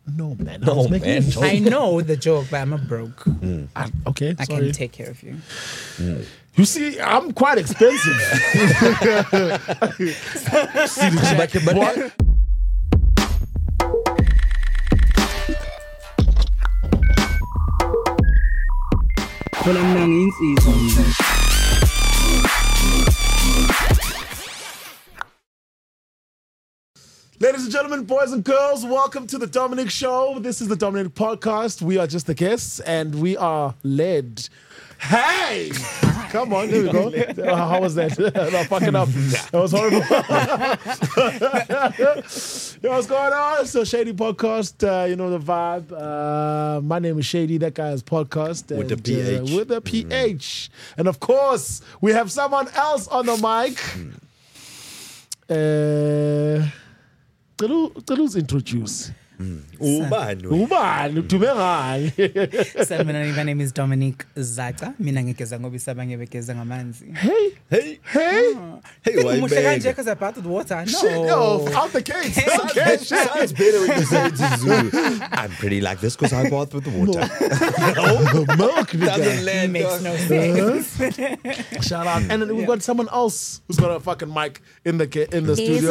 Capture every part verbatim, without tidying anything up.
No, man. I No, was making man. a joke. I know the joke, but I'm a broke. Mm. I, okay, I sorry. can take care of you. Mm. You see, I'm quite expensive. See the jacket, boy. Ladies and gentlemen, boys and girls, welcome to the Dominic Show. This is the Dominic Podcast. We are just the guests, and we are led. Hey! Come on, there we go. Uh, how was that? No, fucking up. That was horrible. Yo, what's going on? It's a Shady Podcast. Uh, you know the vibe. Uh, my name is Shady. That guy is Podcast. With the and, P H. Uh, with the P H. Mm. And of course, we have someone else on the mic. Uh... Celu's introduce. Ubani. Ubani, tumengani. So, my name is Dominic Zata. Mina ngikeza ngoba isabanye bekeza ngamanzi. Hey, Hey, hey. hey, why Umuhle beg? kanje because I bathed water. No. Shit, yo, out the case. Okay, shit. Sounds better when you say it in Zulu. I'm pretty like this because I bath with the water. No, milk. Doesn't nigga. land. Makes dog. no sense. Shout out. And then we've got someone else who's got a fucking mic in the ca- in the studio.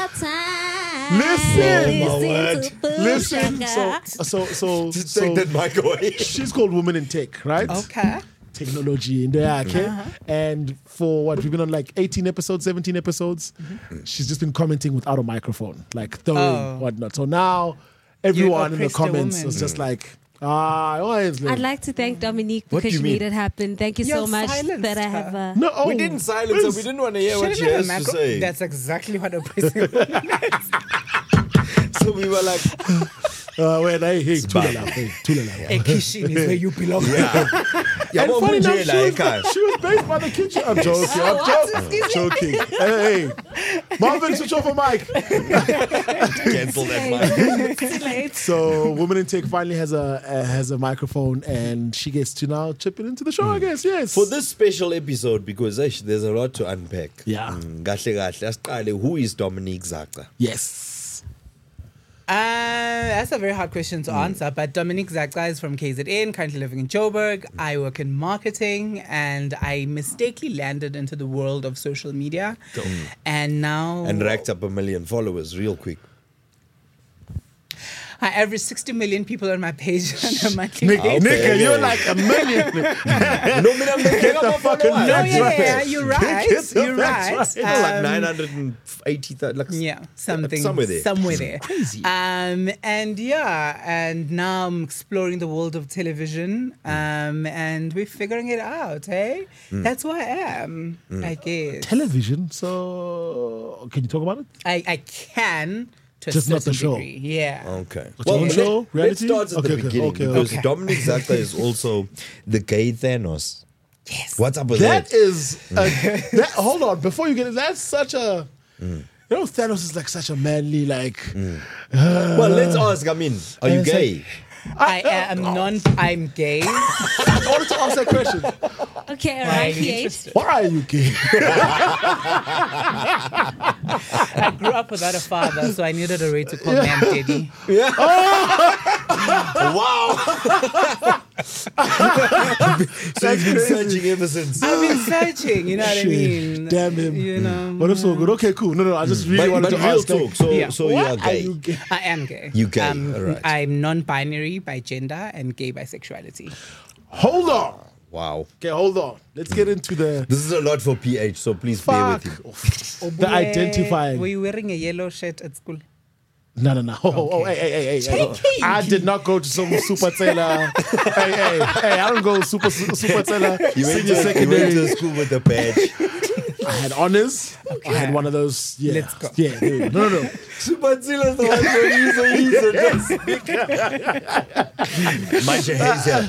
Listen, Oh, my word. listen. So, so, so, Just so take that mic away. she's called Women in Tech, right? Okay. Technology in there, okay? Uh-huh. And for what, we've been on like eighteen episodes, seventeen episodes. Mm-hmm. She's just been commenting without a microphone, like throwing Oh. whatnot. So now everyone in the oppressed a comments woman. was just like, ah, honestly. I'd like to thank Dominique What do because you she mean? made it happen. Thank you so You much silenced that I her. have a... no, oh, We didn't silence her. We didn't want to hear what she Shouldn't has have to a macro- say. That's exactly what oppressing woman is. So we were like, Uh, wait, hey, hey, bad. Tulala, hey, Tulala. A kitchen is where you belong. yeah. Yeah, And but funny we enough, jail, she, like, was, she was based by the kitchen. I'm joking. I'm What? joking. joking. Hey, hey. Marvin, switch off a mic. cancel that mic. Too late. So, Woman in Tech finally has a uh, has a microphone, and she gets to now chip it into the show. I guess yes. For this special episode, because eish, there's a lot to unpack. Yeah. Mm, Kahle kahle. Asiqale, who is Dominic Zata? yes. Uh, that's a very hard question to answer, but Dominic Zaka is from K Z N, currently living in Joburg. I work in marketing, and I mistakenly landed into the world of social media. And now And racked up a million followers real quick. I average sixty million people on my page on a monthly Nick, basis. Okay. Nick, you're like a million. No, me not get the fucking No, That's yeah, right. yeah, you're right. Get the You're facts right. right. like Um, nine hundred eighty thousand. Like, Yeah, something somewhere there. Somewhere there. Crazy. Um, and yeah, and now I'm exploring the world of television. Um, and we're figuring it out, hey? That's who I am, I guess. Television. So, can you talk about it? I, I can to Just a not the certain show. degree. Yeah. Okay. your own let- show? let's Reality? start at Okay, the okay, beginning okay, because okay. Dominic Zata is also the gay Thanos. Yes. What's up with That that? is. A, that, hold on. Before you get it, that's such a. You know, Thanos is like such a manly, like. Well, let's ask. I mean, are you And it's gay? I am non. I'm gay. I wanted to ask that question. Okay, all Why are right, you P H. interested? Why are you gay? I grew up without a father, so I needed a way to call man daddy. Wow. So you've been searching ever since. I've been searching, you know what I Shit. mean? Damn him. You know. What if so good? Okay, cool. No, no, I just really But, wanted but to real ask. talk. So, Yeah. so you Why are are gay. you gay? I am gay. You gay, Um, alright. I'm non-binary by gender and gay bisexuality. Hold on. Wow. Okay, hold on. Let's get into the This is a lot for P H, so please bear fuck. with him. The identifying. Were you wearing a yellow shirt at school? No, no, no. Oh, oh, oh, hey, hey, hey, hey, hey. I did not go to some super tailor. hey, hey, hey, I don't go super super tailor. You went, Senior to, you went secondary. to school with a badge. I had honors. I had one of those. Yeah. Let's go. Yeah. dude. No, no, no. Super Zilla's the one for easy, easy. Mind your hands here.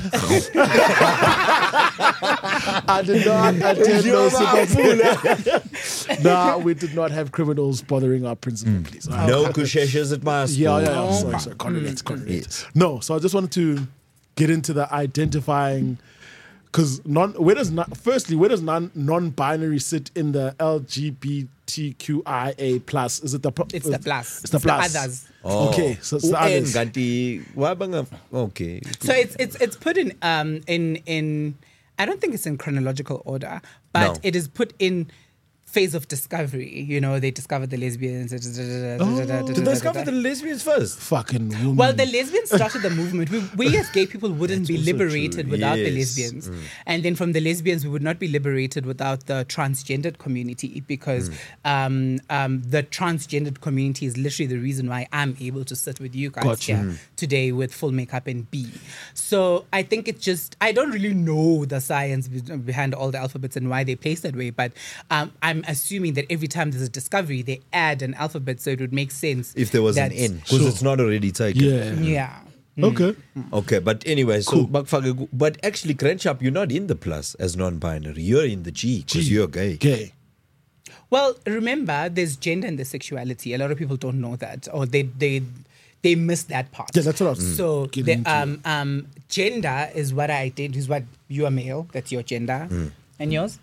I did not attend You no are super a Nah, we did not have criminals bothering our principal, please. All right. No kusheshes at my school. Yeah, yeah, yeah. Sorry, sorry. Correlate, correlate. Yes. No, so I just wanted to get into the identifying, because non. Where does not? Firstly, where does non non-binary sit in the L G B T Q I A plus? Is it the? pro- It's the plus. It's the plus. others. Oh. Okay, so it's the U-N others. kanti wabanga okay. So it's it's it's put in um in in I don't think it's in chronological order, but No. it is put in phase of discovery. You know, they discovered the lesbians. Did they discover the lesbians first? Fucking woman. Well, the lesbians started the movement. We, we as gay people wouldn't be also liberated true. without the Yes. lesbians. And then from the lesbians, we would not be liberated without the transgendered community because um, um, the transgendered community is literally the reason why I'm able to sit with you guys Gotcha. here today with full makeup and be. So I think it's just, I don't really know the science be- behind all the alphabets and why they place that way, but um, I'm assuming that every time there's a discovery, they add an alphabet so it would make sense. If there was an that- N, because Sure. it's not already taken. yeah. Yeah. Okay. Okay, but anyway, so Cool. Bakfake- but actually, Crenshaw, you're not in the plus as non-binary. You're in the G because Gee, you're gay. Gay. Well, remember, there's gender and there's sexuality. A lot of people don't know that, or they they they miss that part. Yeah, that's what I was So, getting the, into. um, um, gender is what I did. Is what you are male. That's your gender, and yours.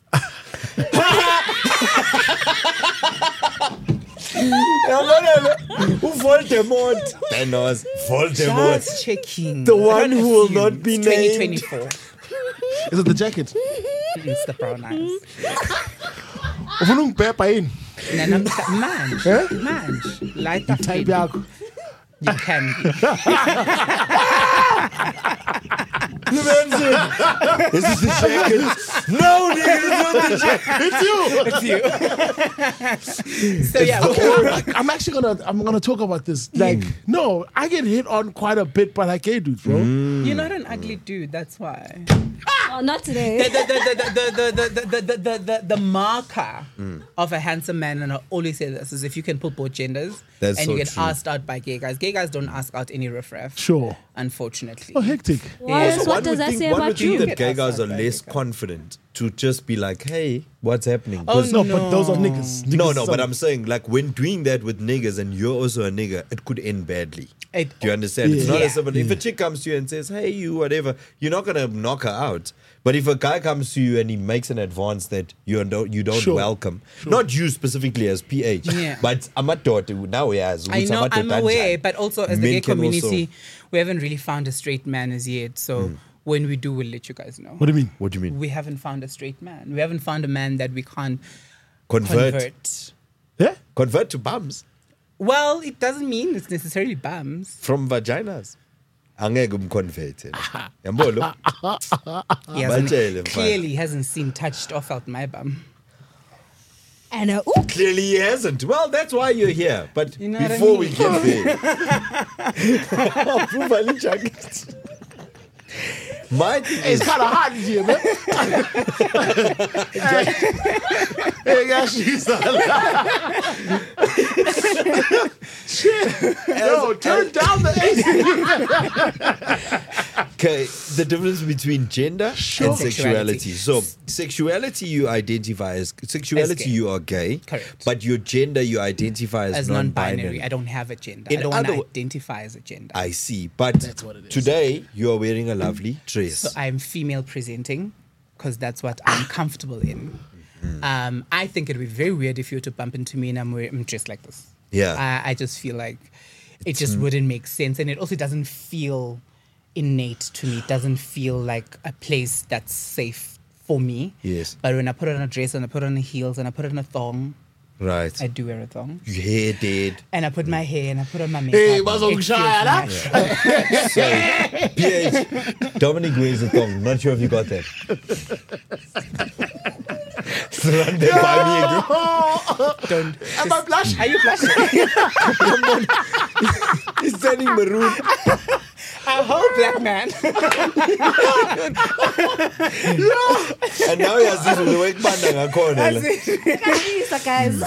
Voldemort. Thanos. Voldemort. Just checking. The I one don't who will assume. not be It's named. twenty twenty-four. Is it the jacket? It's the brown eyes. Ufuna ungibhebha yini? Nana, man, man, light up. Type yakho. You can. Be. This is the jacket. No, nigga, it's not the jacket. It's you. It's you. So yeah, Okay, I'm, I'm actually gonna I'm gonna talk about this. Like, no, I get hit on quite a bit by like gay dudes, bro. you're not an ugly dude. That's why. Oh, not today. the, the, the, the, the, the, the, the, the, the marker of a handsome man, and I always say this, is if you can pull both genders That's and so you get true. asked out by gay guys. Gay guys don't ask out any riffraff, Sure. unfortunately. Oh, hectic. What, Yeah. what One does would that think, say one about would think you? that Get gay us guys out are by less gay guys. confident to just be like, hey, what's happening? Oh, 'Cause- No, but those are niggas. niggas no, no, but are- I'm saying like when doing that with niggas and you're also a nigga, it could end badly. It- Do you understand? It's not Yeah. as simple. If a chick comes to you and says, hey, you, whatever, you're not going to knock her out. But if a guy comes to you and he makes an advance that you don't, you don't Sure. welcome, not you specifically as P H, Yeah. but amadoda now he has. I know, I'm aware, but also as the Men gay can also- community, we haven't really found a straight man as yet. So when we do, we'll let you guys know. What do you mean? What do you mean? We haven't found a straight man. We haven't found a man that we can't Convert. convert. Yeah? Convert to bums Well, it doesn't mean it's necessarily bums. from vaginas. Angeke umconvert. Yambolo? He hasn't, Batshele, mfana. clearly hasn't seen, touched, or felt my bum. And uh, ooh, Clearly he hasn't. Well, that's why you're here. But You know what I before we mean? get there, approval jacket. My thing It's is, kind of hot in here, man. Hey, guys, she's Shit. Yo, turn down the A C. okay, the difference between gender Sure. and sexuality. Sexuality. So, sexuality you identify as sexuality gay. you are gay, Correct. but your gender you identify as, As non-binary. non-binary, I don't have a gender. In I don't want to other wo- identify as a gender. I see, but That's what it is. today you are wearing a lovely dress. So I'm female presenting because that's what I'm comfortable in. Um, I think it'd be very weird if you were to bump into me and I'm, wearing, I'm dressed like this. Yeah. I, I just feel like it just wouldn't make sense. And it also doesn't feel innate to me. It doesn't feel like a place that's safe for me. Yes. But when I put on a dress and I put on the heels and I put on a thong, Right. I do wear a thong. Your hair dead. And I put my hair and I put on my makeup. Hey, It what's feels on Shia, lah? natural. So, P H, Dominic wears a thong. Not sure if you got that. Run that by me again. Don't. Am I blushing? Are you blushing? He's turning maroon. A whole black man. And now he has this with the wake band corner. these are guys.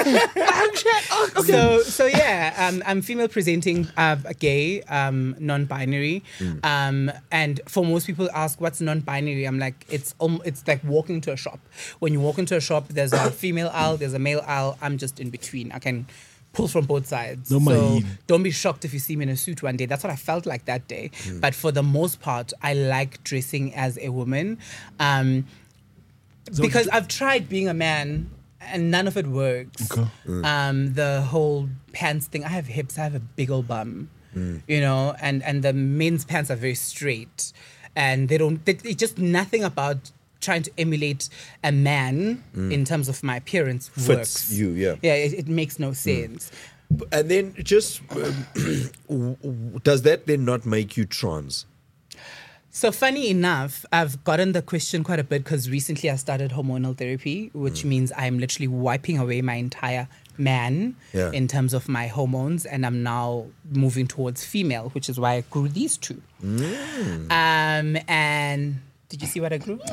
So, so yeah, um, I'm female presenting, uh, gay, um, non-binary, um, and for most people ask what's non-binary. I'm like, it's um, it's like walking to a shop. When you walk into a shop, there's a female aisle, there's a male aisle. I'm just in between. I can pull from both sides. No so mind. don't be shocked if you see me in a suit one day. That's what I felt like that day. But for the most part, I like dressing as a woman. Um, So because I've tried being a man and none of it works. Okay. Um, the whole pants thing. I have hips. I have a big old bum. Mm. You know, and and the men's pants are very straight, and they don't. They, it's just nothing about trying to emulate a man in terms of my appearance Fits works. you, yeah. Yeah, it, it makes no sense. And then just, um, w- w- does that then not make you trans? So funny enough, I've gotten the question quite a bit because recently I started hormonal therapy, which means I'm literally wiping away my entire man Yeah. in terms of my hormones, and I'm now moving towards female, which is why I grew these two. Um, and did you see what I grew?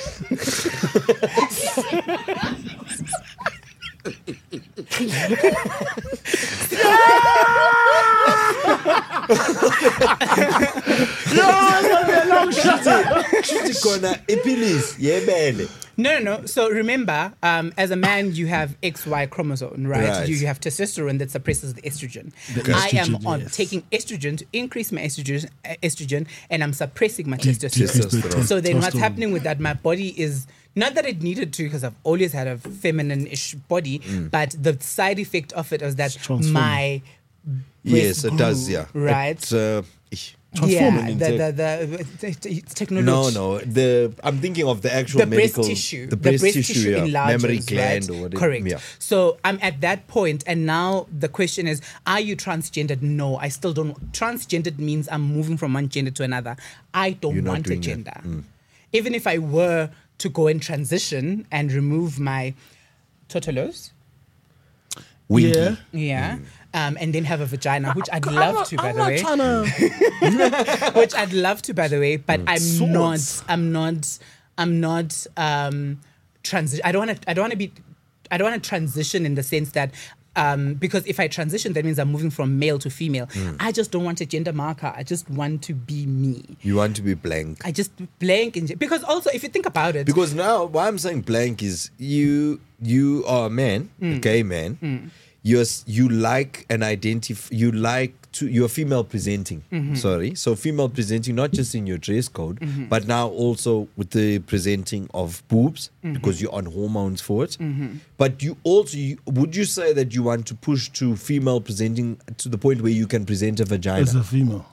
No, no, no. So remember, um, as a man, you have X Y chromosome, right? Right. You, you have testosterone that suppresses the estrogen. The I am estrogen, on yes. taking estrogen to increase my estrogen, uh, estrogen, and I'm suppressing my Decrease the testosterone. So then, what's testosterone. happening with that? My body is not that it needed to, because I've always had a feminine-ish body, but the side effect of it is that It's transforming. my Yes, breast it does, grew, yeah. Right. It, uh, ich- Transforming yeah, into- the, the, the, the, it's technology. no, no. The I'm thinking of the actual the breast medical tissue, the breast, tissue, yeah. enlarges, memory gland right? or whatever. Correct. Yeah. So I'm at that point, and now the question is: are you transgendered? No, I still don't. Transgendered means I'm moving from one gender to another. I don't You're not want a doing that. gender. Mm. Even if I were to go and transition and remove my totolos, Winky. Yeah. yeah. Um, and then have a vagina, which I'd I'm love not- to, by I'm the not way. trying to. Which I'd love to, by the way, but I'm Swords. not. I'm not. I'm not. Um, transi- I don't want to. I don't want to be. I don't want to transition in the sense that. Um, because if I transition, that means I'm moving from male to female. I just don't want a gender marker. I just want to be me. You want to be blank. I just blank in because also if you think about it, Because now why I'm saying blank is you you are a man, Mm. a gay man. You're s- you like an identif you like to you're female presenting. Mm-hmm. Sorry. So female presenting not just in your dress code, Mm-hmm. but now also with the presenting of boobs Mm-hmm. because you're on hormones for it. But you also you, would you say that you want to push to female presenting to the point where you can present a vagina? As a female.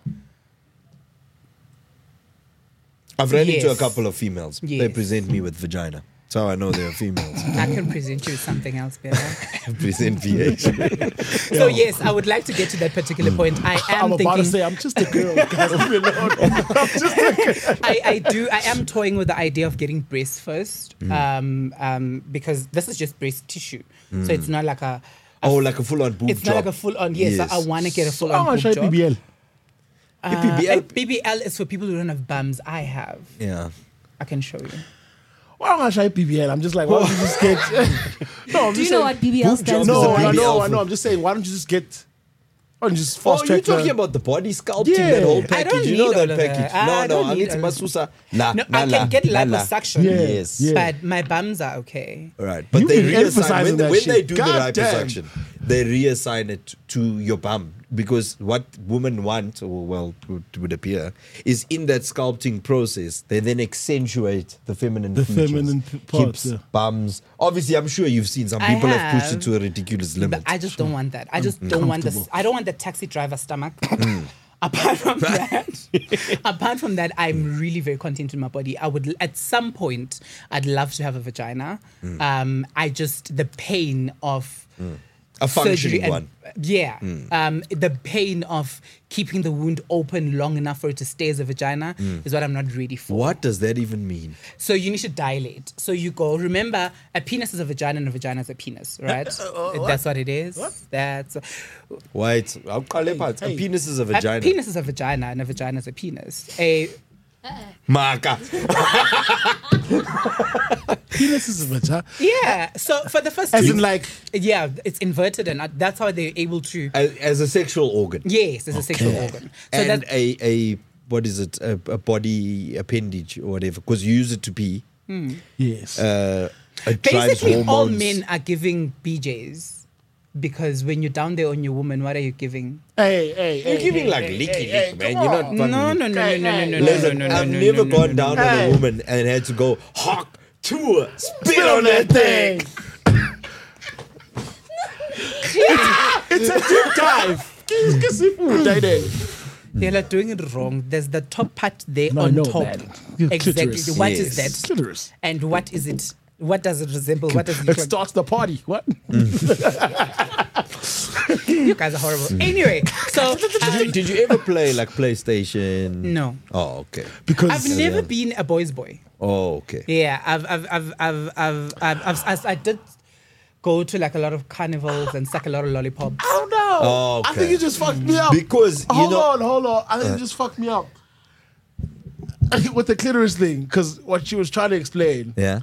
I've ran into a Yes. couple of females. They Yes. present me with vagina. That's how I know they're females. I can present you with something else better. Present V H. So yes, I would like to get to that particular point. I am I'm about thinking. to say, I'm just a girl. Guys, leave me alone. I'm just a girl. I, I do. I am toying with the idea of getting breasts first, um, um, because this is just breast tissue, so it's not like a. a Oh, like a full-on boob it's job. not like a full on. Yes, Yes. I, I want to get a full How on much boob I job. B B L? Uh, B B L? B B L is for people who don't have bums. I have. Yeah. I can show you. Why don't I try B B L? I'm just like, why don't you just get. No, I'm Do you just know saying- what B B L Boob stands job is No, a for? I B B L know, I for- know. I'm just saying, why don't you just get. Why don't you just Oh, fast you're track the- talking about the body sculpting, Yeah. that whole I package. don't You know need that all of package. that. No, I no, don't I need need all of masusa. La, No, na, I la, can get na, la. liposuction. Yeah. Yes. Yeah. But my bums are okay. Right. But You they be reassign emphasizing when, that when they shit. do God the damn. liposuction, they reassign it to your bum because what women want, or well, would, would appear, is in that sculpting process. They then accentuate the feminine The features. feminine p- parts, hips, yeah. bums. Obviously, I'm sure you've seen some I people have, pushed it have. to a ridiculous limit. But I just don't want that. I just don't want this. Uncomfortable. I don't want the taxi driver stomach. Apart from that, apart from that, I'm really very content in my body. I would, at some point, I'd love to have a vagina. Um, I just the pain of a surgery functioning and- one. Yeah, um, the pain of keeping the wound open long enough for it to stay as a vagina is what I'm not ready for. What does that even mean? So you need to dilate. So you go, remember, a penis is a vagina and a vagina is a penis, right? That's what it is. That's Wait, I'll call it part. hey. A penis is a a vagina. penis is a vagina and a vagina is a penis. A Maka. Penis is a vagina. yeah. So for the first As two, in, like, yeah, it's inverted and that's how they're able to. As, as a sexual organ. Yes, it's a sexual organ. So and that a, a, what is it, a, a body appendage or whatever, because you use it to pee. yes. Uh, it drives basically all hormones. men are giving B Js. Because when you're down there on your woman, what are you giving? hey, hey, You're hey, giving hey, like hey, licky hey, lick, hey, man. come You're not on. fucking. No, no, no, no, no, no, no, no, Listen, no, no, I've no, never no, gone no, down no. on Hey. a woman and had to go hawk to her, spit Spit on that thing. It's a deep dive. Ke seafood, Daide. You're not doing it wrong. There's the top part there No, I on know, top. man. Yeah, Exactly. clitoris. What is Yes. that? Clitoris. And what is it? What does it resemble? What does it It look like? starts the party. What? You guys are horrible. Anyway, so um, Did you ever play like PlayStation? no. Oh, okay. Because I've never been a boy's boy. Oh, okay. Yeah, I've, I've, I've, I've, I've, I've, I've, I've I did go to like a lot of carnivals and suck a lot of lollipops. I don't know. Oh, I think okay. you just fucked me up. Because, you hold know- on, hold on. I think you just fucked me up with the clitoris thing. Because what she was trying to explain. Yeah.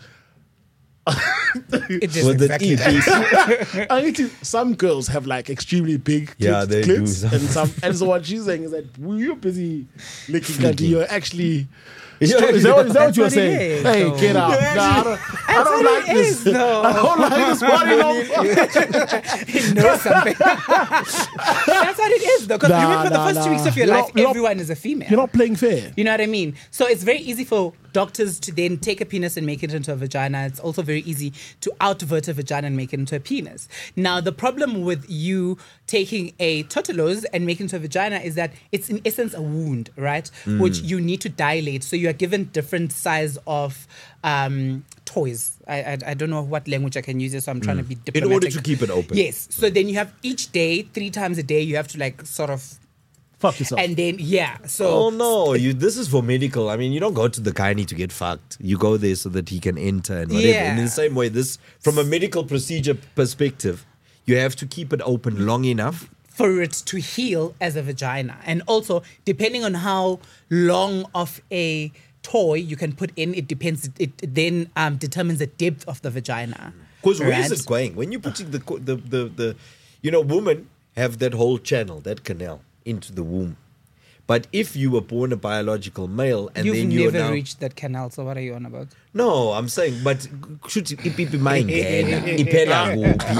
It is With the exactly E. that. I need to. Some girls have like extremely big Yeah, clits, they do. clits, and some. And so what she's saying is that well, you're busy licking country. You're actually. You're Is that what, is that what That's you were what it saying? is, Hey, though. get out! You're Nah, I don't, I don't what like it this. is, though. I don't like this body no more. He knows something. That's what it is, though. Because Nah, remember, the nah, first two weeks of your nah. You're life, not- you're not- everyone is a female. You're not playing fair. You know what I mean? So it's very easy for doctors to then take a penis and make it into a vagina. It's also very easy to outvert a vagina and make it into a penis. Now, the problem with you taking a totolos and making it into a vagina is that it's in essence a wound, right? Which you need to dilate. So you are given different size of um, toys. I, I I don't know what language I can use here, so I'm trying to be diplomatic. order to keep it open. Yes. So then you have each day, three times a day, you have to like sort of, Fuck yourself. and then, yeah. So Oh no! You this is for medical. I mean, you don't go to the gynae to get fucked. You go there so that he can enter and whatever. Yeah. And in the same way, this from a medical procedure perspective, you have to keep it open long enough. for it to heal as a vagina. And also, depending on how long of a toy you can put in, it depends. It then um, determines the depth of the vagina. Because where is right? it going? When you're putting the, co- the the the, you know, women have that whole channel, that canal into the womb. But if you were born a biological male and You've then you are never now reached that canal, so what are you on about? no, I'm saying, but should ipipi mayingena iphela kuphi?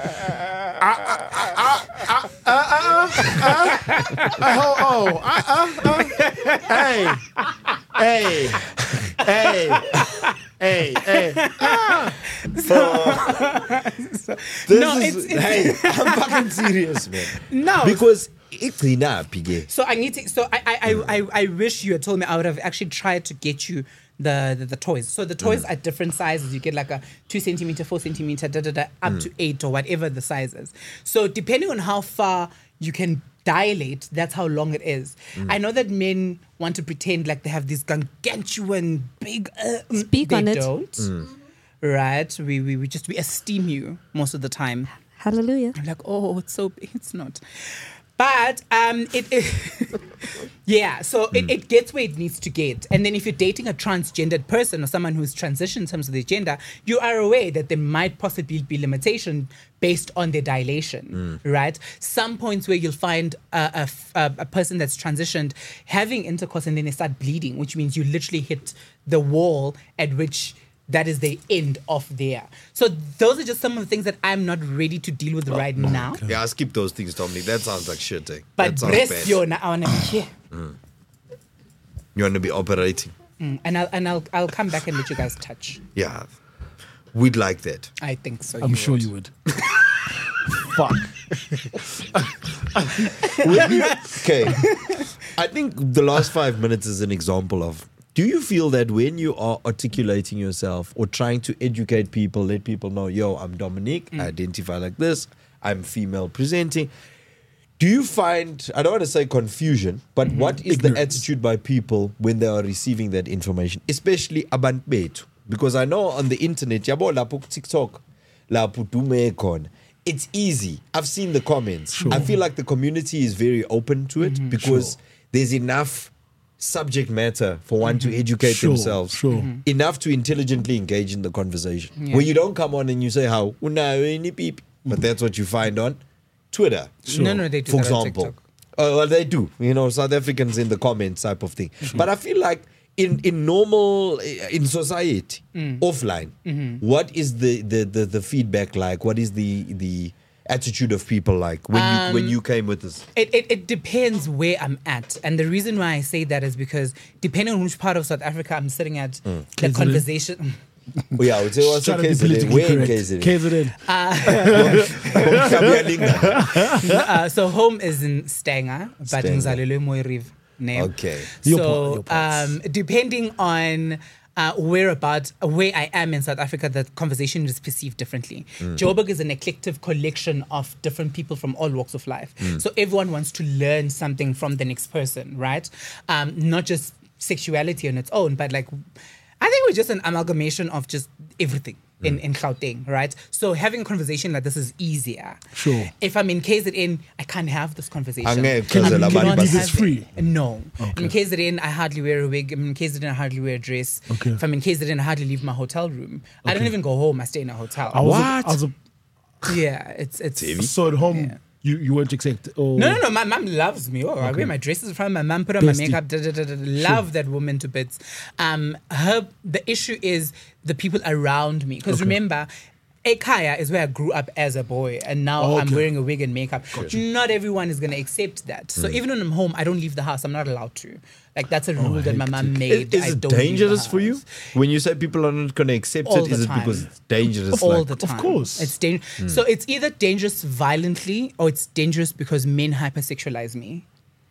oh, oh, uh, uh, uh. Hey, hey, hey, hey, hey. This No, is, it's- it's- hey, I'm fucking serious, man. No. Because igcina phi ke. So I need to. So I I, I, I I wish you had told me. I would have actually tried to get you the the, the toys. So the toys are different sizes. You get like a two centimeter, four centimeter, da da da, up to eight or whatever the size is. So depending on how far you can dilate, that's how long it is. I know that men want to pretend like they have this gargantuan big. Uh, mm, Speak they on it. Don't. Right? We, we we just we esteem you most of the time. Hallelujah. I'm like, oh, it's so big. It's not. But um, it, it yeah, so it, it gets where it needs to get. And then if you're dating a transgendered person or someone who's transitioned in terms of their gender, you are aware that there might possibly be limitation based on their dilation, right? Some points where you'll find a, a f- a- a person that's transitioned having intercourse and then they start bleeding, which means you literally hit the wall at which that is the end of there. So those are just some of the things that I'm not ready to deal with right now. Yeah, I'll skip those things, Dominic. That sounds like shit. Eh? But that sounds breast bad. yona, I want to be here. You want to be operating. Mm, and I'll and I'll I'll come back and let you guys touch. Yeah. We'd like that. I think so. I'm sure would. you would. Fuck. Okay. I think the last five minutes is an example of, do you feel that when you are articulating yourself or trying to educate people, let people know, yo, I'm Dominique, I identify like this, I'm female presenting. Do you find, I don't want to say confusion, but what is the Ignorance. attitude by people when they are receiving that information, especially abantu bethu? Because I know on the internet, yabo lapho ku TikTok, lapho dume khona, it's easy. I've seen the comments. I feel like the community is very open to it because there's enough subject matter for one to educate Sure, themselves, sure. Mhm. enough to intelligently engage in the conversation. Where you don't come on and you say how, "Unayo ini pipi," but that's what you find on Twitter. No, no, they do For that on example. TikTok. Uh, well, they do. You know, South Africans in the comments type of thing. But I feel like in in normal uh, in society, offline, what is the, the the the feedback like? What is the the attitude of people like when you when you came with this? It, it it depends where I'm at, and the reason why I say that is because depending on which part of South Africa I'm sitting at, the conversation. Oh, yeah, I would say what's the Trying to be K Z N? politically Where in correct. K Z N? K Z N. uh, so home is in Stanger, but Stanger. ngizalelwe eMooirive. Ne? Okay. Your So part- your parts. um, depending on uh, whereabouts, where I am in South Africa, the conversation is perceived differently. Joburg is an eclectic collection of different people from all walks of life. So everyone wants to learn something from the next person, right? Um, not just sexuality on its own, but like, I think we're just an amalgamation of just everything. In, in Gauteng, right? So having a conversation like this is easier. Sure. If I'm in K Z N, I can't have this conversation. Angeke Can you- phela you abantu cannot bas- do this have free? it. No. Okay. In K Z N, I hardly wear a wig. I'm in K Z N, I hardly wear a dress. Okay. If I'm in K Z N, I hardly leave my hotel room. I don't even go home. I stay in a hotel. I was a- What? I was a- yeah, it's it's. Heavy. so at home, Yeah. you, you weren't accepted. Oh. No, no, no. My mom loves me. Oh, I wear my dresses in front of my mom, put on my Bestie. makeup. Da, da, da, da, da. Love that woman to bits. Um, her the issue is the people around me. Because remember, Ekaya is where I grew up as a boy, and now Oh, I'm okay. wearing a wig and makeup. Not everyone is going to accept that. So even when I'm home, I don't leave the house. I'm not allowed to. Like that's a rule that my mom Is, made. is I it don't leave the dangerous for you house. when you say people are not going to accept All it? the Is it time. because it's dangerous? All like, the time. course. It's dangerous. So it's either dangerous violently or it's dangerous because men hypersexualize me.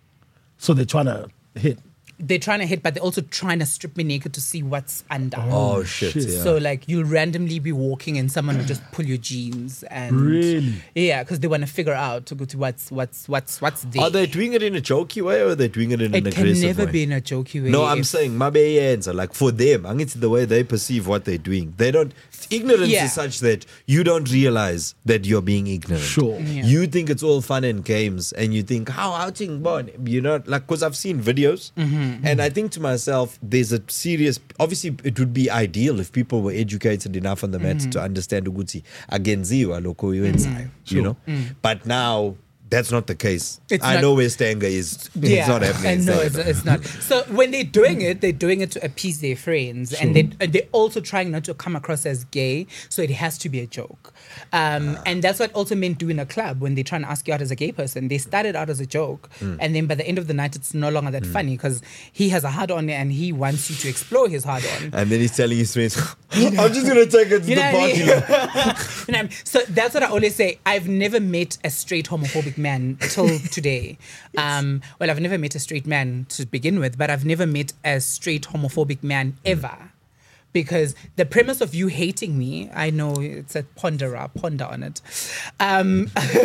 So they're trying to hit. They're trying to hit, but they're also trying to strip me naked to see what's under. Oh shit! shit. Yeah. So like you'll randomly be walking and someone will just pull your jeans and Really? yeah, because they want to figure out to go to what's what's what's what's there. Are they doing it in a jokey way or are they doing it in it an can aggressive never way? be in a jokey way. No, I'm if- saying mabe answer like for them. I think it's the way they perceive what they're doing. They don't. Ignorance Yeah. is such that you don't realize that you're being ignorant. Sure. Yeah. You think it's all fun and games, and you think how outing born. You know, like because I've seen videos, Mm-hmm. and I think to myself, there's a serious. Obviously, it would be ideal if people were educated enough on the matter Mm-hmm. to understand ukuthi agenziwa lokho yenzayo, you know. But now. That's not the case. It's I not- know where Stanger is. It's not happening. in And no, Stanger. it's, it's not. So when they're doing it, they're doing it to appease their friends, and they and they're also trying not to come across as gay. So it has to be a joke, um, and that's what also men do in a club when they try and ask you out as a gay person. They started out as a joke, and then by the end of the night, it's no longer that funny because he has a hard on and he wants you to explore his hard on. And then he's telling his friends, I'm just going to take it to You the know what I party. mean? You know what I mean? So that's what I always say. I've never met a straight homophobic man till today. Um, well, I've never met a straight man to begin with, but I've never met a straight homophobic man ever. Because the premise of you hating me, I know it's a ponderer, ponder on it. Um,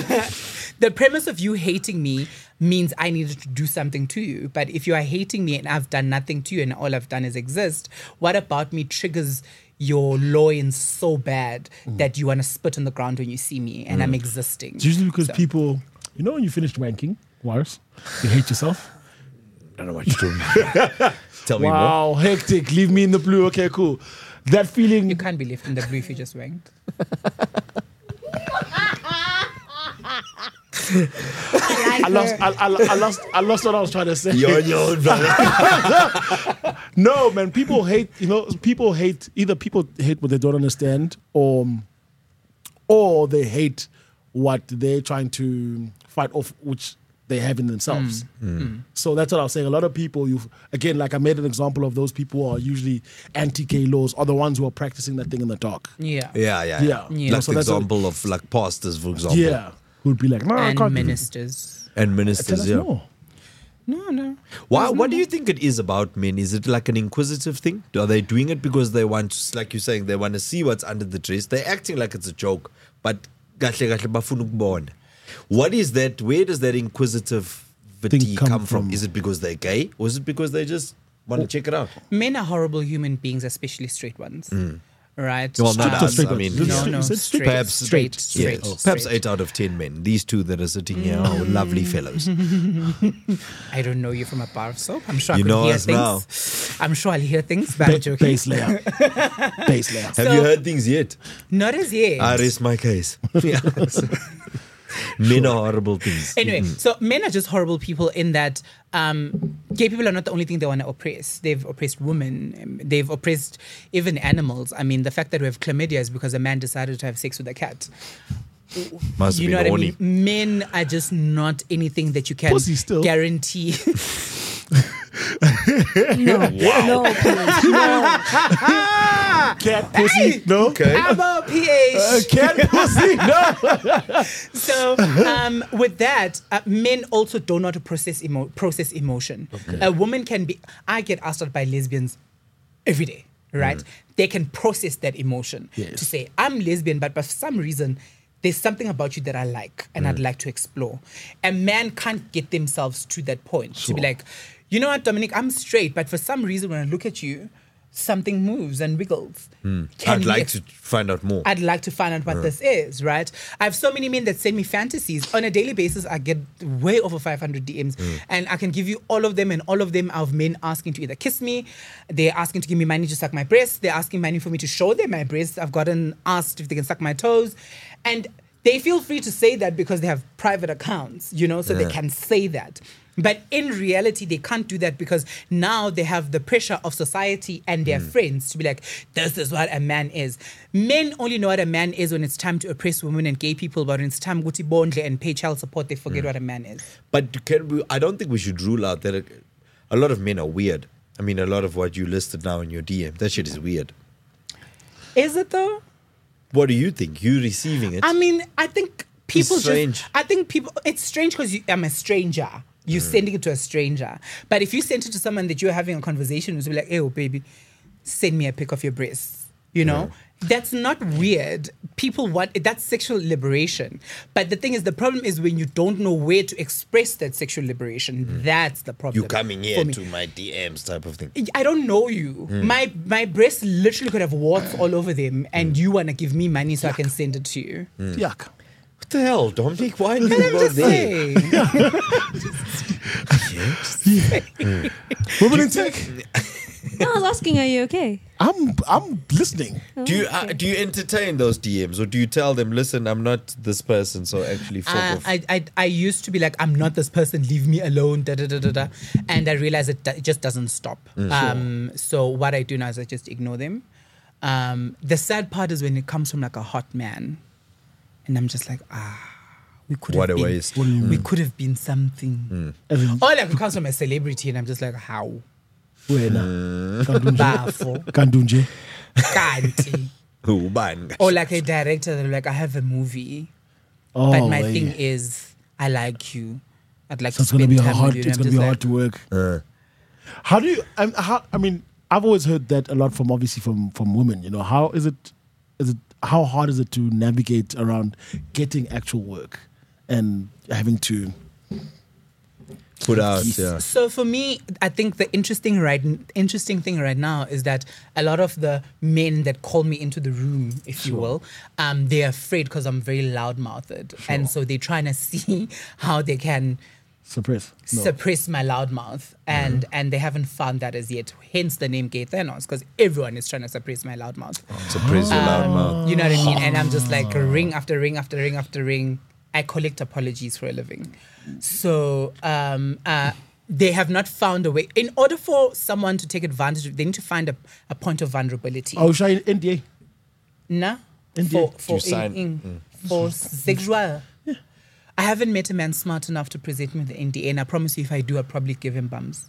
the premise of you hating me means I needed to do something to you. But if you are hating me and I've done nothing to you and all I've done is exist, what about me triggers your loins so bad that you want to spit on the ground when you see me and I'm existing? It's usually because So- people, you know, when you finished wanking, Wires, you hate yourself. I don't know what you're talking about. Tell me more. Wow, hectic. Leave me in the blue. Okay, cool. That feeling. You can't be left in the blue if you just wanked. I lost, I, I, I lost, I lost what I was trying to say. You're on your own, brother. No, man. People hate. You know, people hate. Either people hate what they don't understand, or, or they hate what they're trying to fight off, which they have in themselves. So that's what I was saying. A lot of people, you again, like I made an example of those people who are usually anti-gay laws, are the ones who are practicing that thing in the dark. Yeah. Yeah, yeah, Yeah. Yeah. Like So the that's what- example of like pastors, for example. Yeah, who'd be like, no, I And can't do this." ministers. And Tell ministers, us yeah. more. No, no. Why, what do you think it is about men? Is it like an inquisitive thing? Are they doing it because they want to, like you're saying, they want to see what's under the dress? They're acting like it's a joke, but kahle kahle bafuna ukubona. What is that? Where does that inquisitivity Thing come, come from? from? Is it because they're gay, or is it because they just want to check it out? Men are horrible human beings, especially straight ones. Right? Well, not Straight or us. straight I ones? mean, Is it No, straight? no, Is it straight, Perhaps straight, Yeah, straight, perhaps straight. eight out of ten men. These two that are sitting here are lovely fellows. I don't know you from a bar of soap. I'm sure You I could know hear us things. I'm sure I'll hear things, but I'm Ba- joking. base layer. Base layer. Have So- you heard things yet? Not as yet. I rest my case. Yeah. Men are horrible things. Anyway, so men are just horrible people in that um, gay people are not the only thing they want to oppress. They've oppressed women. um, They've oppressed even animals. I mean, the fact that we have chlamydia is because a man decided to have sex with a cat. Must You be know what I horny. mean? Men are just not anything that you can Pussy still. guarantee. No, no, please, no. Cat pussy. No. Okay. Abo P H. Uh, cat pussy. No. So, um, with that, uh, men also don't know how to process emo- process emotion. A woman can be. I get asked out by lesbians every day, right? They can process that emotion Yes. to say, "I'm lesbian, but for some reason." There's something about you that I like and I'd like to explore. A man can't get themselves to that point to be Sure. like, you know what, Dominic, I'm straight, but for some reason when I look at you, something moves and wiggles. Can I'd we like ex- to find out more. I'd like to find out what this is, right? I have so many men that send me fantasies. On a daily basis, I get way over five hundred D Ms. And I can give you all of them, and all of them are of men asking to either kiss me, they're asking to give me money to suck my breasts, they're asking money for me to show them my breasts. I've gotten asked if they can suck my toes. And they feel free to say that because they have private accounts, you know, so they can say that. But in reality, they can't do that because now they have the pressure of society and their friends to be like, this is what a man is. Men only know what a man is when it's time to oppress women and gay people, but when it's time to bondle and pay child support, they forget what a man is. But can we, I don't think we should rule out that it, a lot of men are weird. I mean, a lot of what you listed now in your D M, that shit is weird. Is it though? What do you think? You receiving it? I mean, I think people strange. just. I think people. It's strange because I'm a stranger. You're sending it to a stranger. But if you send it to someone that you're having a conversation with, be like, "Hey, oh, baby, send me a pic of your breasts." You know, that's not weird. People want that's sexual liberation. But the thing is, the problem is when you don't know where to express that sexual liberation. That's the problem. you coming for here me. to my D Ms type of thing. I don't know you. My my breasts literally could have warts all over them, and you wanna give me money so I can send it to you. Yuck. What the hell, Dominic? Why did And you I'm go just there? saying. Women in tech. No, I was asking, are you okay? I'm I'm listening. Do you uh, do you entertain those D Ms or do you tell them, listen, I'm not this person, so actually fuck Uh, off? I, I I used to be like, I'm not this person, leave me alone, da da da da da. And I realized it, it just doesn't stop. Um, so what I do now is I just ignore them. Um, the sad part is when it comes from like a hot man, and I'm just like, ah, we could What have a been, waste. we could have been something. As in, Or like it comes from a celebrity, and I'm just like, how? wena. Bafo, Kandunje. kanti. Who ban? Or like a director, they're like, I have a movie. Oh, But my yeah. thing is, I like you. I'd like So to it's gonna spend be time hard. with you. It's And gonna I'm be just hard like, to work. Uh, How do you? Um, how, I mean, I've always heard that a lot from obviously from from women. You know, how is it? Is it how hard is it to navigate around getting actual work and having to? put out, yeah. So for me, I think the interesting right interesting thing right now is that a lot of the men that call me into the room, if you will, um, they're afraid because I'm very loud-mouthed, and so they're trying to see how they can Suppress. No. suppress my loudmouth, and and they haven't found that as yet. Hence the name Gay Thanos, because everyone is trying to suppress my loudmouth. Suppress your loud mouth. You know what I mean? And I'm just like ring after ring after ring after ring. I collect apologies for a living. So um, uh, they have not found a way. In order for someone to take advantage of, they need to find a, a point of vulnerability. Oh, shall I N D A? Nah? Indeed. For, for, You sign- in- in- for sexual. I haven't met a man smart enough to present me with the N D A, and I promise you if I do, I'll probably give him bums.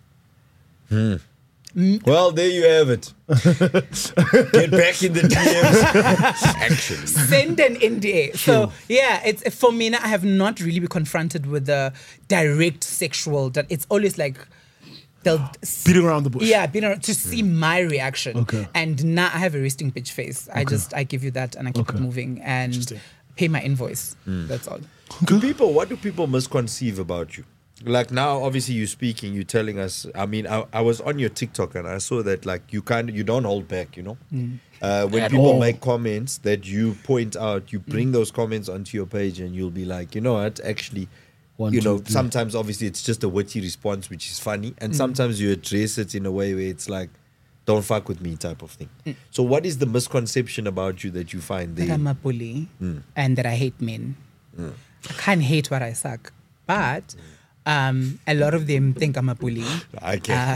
Well, there you have it. Get back in the D Ms. Actually. Send an N D A. So yeah, it's for me now. I have not really been confronted with the direct sexual. That it's always like they'll Beating around the bush. yeah, being around to see my reaction. Okay. And now I have a resting bitch face. I just I give you that and I keep Okay. it moving and Interesting. pay my invoice. That's all. Do people, what do people misconceive about you? Like now, obviously, you're speaking, you're telling us. I mean, I, I was on your TikTok and I saw that like you kind of you don't hold back, you know. Uh, when At people all. make comments that you point out, you bring those comments onto your page, and you'll be like, you know what, actually, One, you two, know, three. sometimes obviously it's just a witty response, which is funny, and sometimes you address it in a way where it's like, don't fuck with me type of thing. So, what is the misconception about you that you find That there? I'm a bully and that I hate men. I can't hate what I suck, but um, a lot of them think I'm a bully. I can.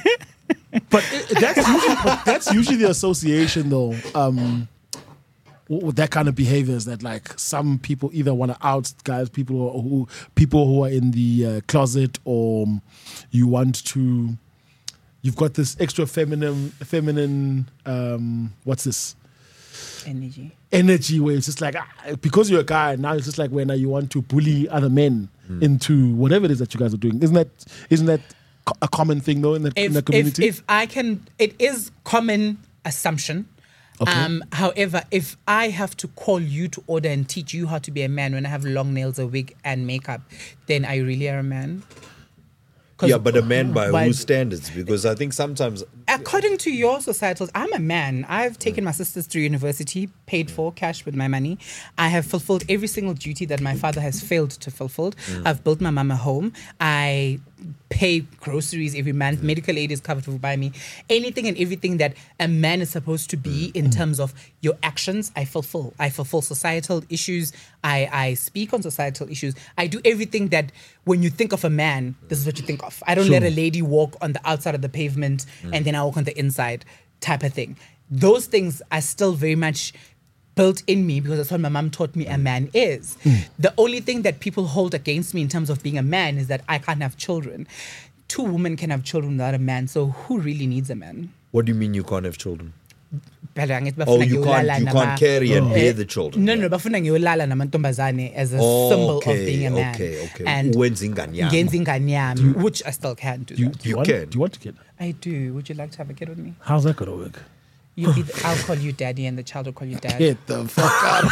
But it, that's usually but that's usually the association though. Um, w- with that kind of behaviors that like some people either want to out guys, people who, are- who people who are in the uh, closet, or um, you want to, you've got this extra feminine, feminine, um, what's this? Energy. Energy where it's just like ah, because you're a guy now it's just like when you want to bully other men Hmm. into whatever it is that you guys are doing. Isn't that isn't that co- a common thing though in the, in If, the if, community? if I can, it is common assumption. Okay. Um, however, if I have to call you to order and teach you how to be a man when I have long nails, a wig, and makeup, then I really are a man. 'Cause Yeah, but a man by why- whose standards? Because I think sometimes According to your societals, I'm a man. I've taken my sisters through university, paid for cash with my money. I have fulfilled every single duty that my father has failed to fulfill. I've built my mom a home. I pay groceries every month. Medical aid is covered for by me. Anything and everything that a man is supposed to be in terms of your actions, I fulfill. I fulfill societal issues. I, I speak on societal issues. I do everything that when you think of a man, this is what you think of. I don't Sure. let a lady walk on the outside of the pavement and then I walk on the inside type of thing. Those things are still very much built in me because that's what my mom taught me a man is. The only thing that people hold against me in terms of being a man is that I can't have children. Two women can have children without a man, so who really needs a man? what do you mean you can't have children? Phela ngithi Oh, bafuna you ngiyolala can't you nama- can't carry and Eh, bear the children. No, no, bafuna ngiyolala namantombazane as a Oh, symbol okay, of being a man. okay, okay. And Uwenza ingane yami. ngenza ingane yami, which I still can do do you, that. do you, You want, can. do you want to get? I do. Would you like to have a kid with me? How's that gonna work? You'll be the, I'll call you daddy and the child will call you dad. Get the fuck out.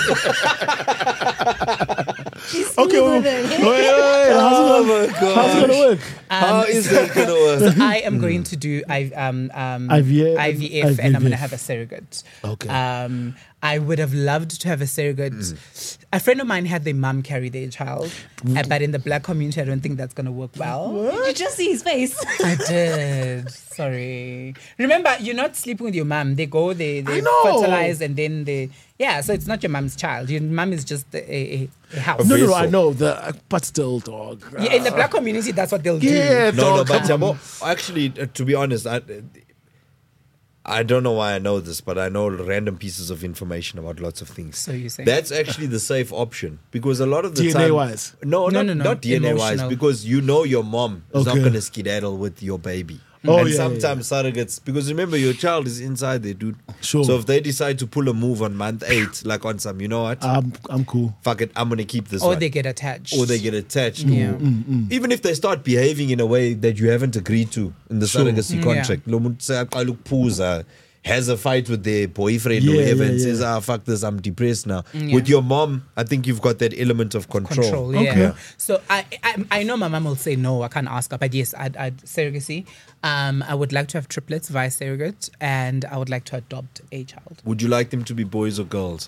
She's Okay, well, smoother wait, than wait, wait. How's, it gonna, how's it gonna work? How is that gonna work? So I am going to do I, um, um, I V F I V F and I'm going to I V F. have a surrogate. Okay. Um, I would have loved to have a surrogate. A friend of mine had their mum carry their child, uh, but in the black community, I don't think that's going to work well. Did you just see his face? I did. Sorry. Remember, you're not sleeping with your mum. They go, they, they I know. fertilize, and then they. Yeah, so it's not your mum's child. Your mum is just a, a, a house. No, no, no. vessel. I know the, but still, dog. Yeah, in the black community, that's what they'll do. Yeah, No, no, dog. but come on. Jabo, actually, uh, to be honest, I, I don't know why I know this, but I know random pieces of information about lots of things. So you say. That's actually the safe option because a lot of the D N A time, wise. no, No, not, no, no, not D N A wise, emotional. because you know your mom is not Okay. going to skedaddle with your baby. Oh, and yeah, sometimes surrogates, because remember your child is inside there, dude. Sure. So if they decide to pull a move on month eight, like on some, you know what? I'm, I'm cool. Fuck it, I'm gonna keep this or one. they get attached. or they get attached. Yeah. Or even if they start behaving in a way that you haven't agreed to in the Sure. surrogacy Mm, contract. Lo muntu sayaqala ukuphuza, has a fight with their boyfriend Yeah, or whatever yeah, and yeah. says, ah, fuck this, I'm depressed now. Yeah. With your mom, I think you've got that element of control. Control, yeah. Okay. So I, I I know my mom will say no, I can't ask her, but yes, I'd, I'd surrogacy. Um, I would like to have triplets via surrogate, and I would like to adopt a child. Would you like them to be boys or girls?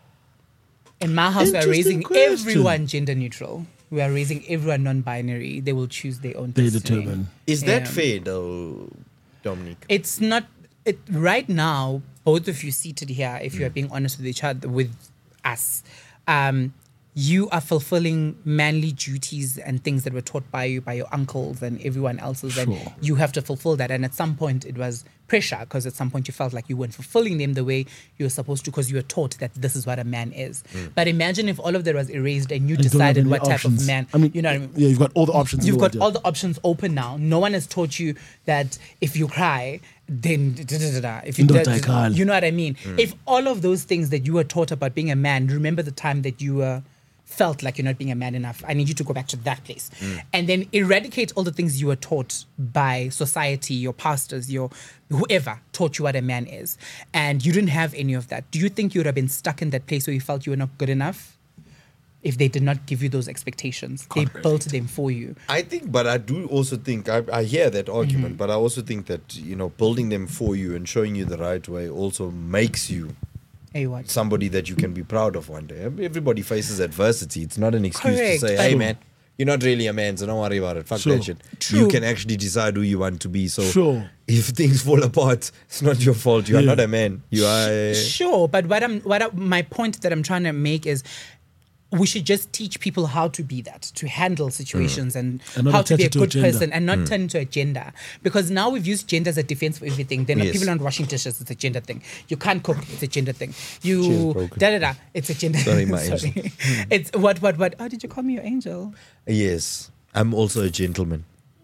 In my house, we are Interesting raising question. everyone gender neutral. We are raising everyone non-binary. They will choose their own. They destiny. determine. Is that Yeah. fair though, Dominic? It's not. It right now. Both of you seated here, if Mm. you are being honest with each other, with us, um, you are fulfilling manly duties and things that were taught by you, by your uncles and everyone else's, and Sure. you have to fulfill that. And at some point, it was pressure because at some point you felt like you weren't fulfilling them the way you were supposed to because you were taught that this is what a man is. But imagine if all of that was erased and you And you don't have decided any what type options. of man. I mean, you know what I mean? yeah, you've got all the options. in You've the got world, all the options open now. No one has taught you that if you cry, then da, da, da, da. If you Don't da- I cry. you know what I mean. If all of those things that you were taught about being a man, remember the time that you were felt like you're not being a man enough. I need you to go back to that place, and then eradicate all the things you were taught by society, your pastors, your whoever taught you what a man is, and you didn't have any of that. Do you think you would have been stuck in that place where you felt you were not good enough? If they did not give you those expectations, they built them for you. I think, but I do also think, I, I hear that argument, Mm-hmm. but I also think that, you know, building them for you and showing you the right way also makes you Hey, what? somebody that you can be proud of one day. Everybody faces adversity. It's not an excuse Correct. to say, hey, Sure. man, you're not really a man, so don't worry about it. Fuck Sure. that shit. True. You can actually decide who you want to be. So Sure. if things fall apart, it's not your fault. You are Yeah. not a man. You are a... Sure, but what I'm what I, my point that I'm trying to make is we should just teach people how to be that, to handle situations and, And not how to be a attach it to a good gender. person and not turn into a gender. Because now we've used gender as a defense for everything. Then Yes. people aren't washing dishes, it's a gender thing. You can't cook, it's a gender thing. Cheers, You broken. da da da, it's a gender Sorry, my Sorry. It's what what what? Oh, did you call me your angel? Yes, I'm also a gentleman.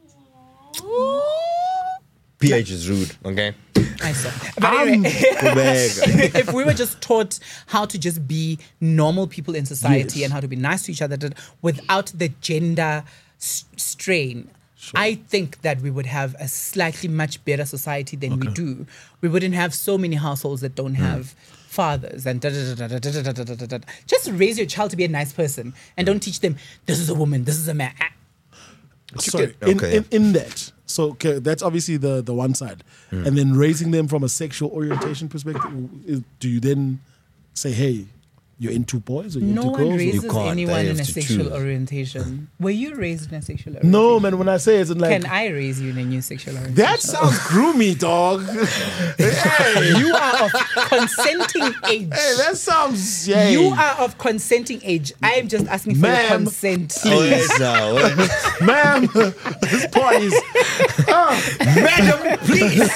P H is rude, okay? I saw. But anyway, Kubeka. if we were just taught how to just be normal people in society Yes. and how to be nice to each other that- without the gender s- strain, I think that we would have a slightly much better society than we do. We wouldn't have so many households that don't have fathers and da da da da da da da da da da da. Just raise your child to be a nice person and don't teach them this is a woman, this is a man. Ah, Sorry, Okay. in, in, in that. So okay, that's obviously the, the one side. And then raising them from a sexual orientation perspective, is, do you then say, hey, you're into boys or you're No into one girls? or- raises can't. anyone They in have a to sexual choose. orientation. Were you raised in a sexual orientation? No, man, when I say it's like, Can I raise you in a new sexual orientation? that sounds groomy, dog. hey, You are of consenting age. hey, that sounds, yeah. You are of consenting age. I am just asking for your Ma'am. consent. Oh, yes, now. Ma'am, this party's. Madam, please.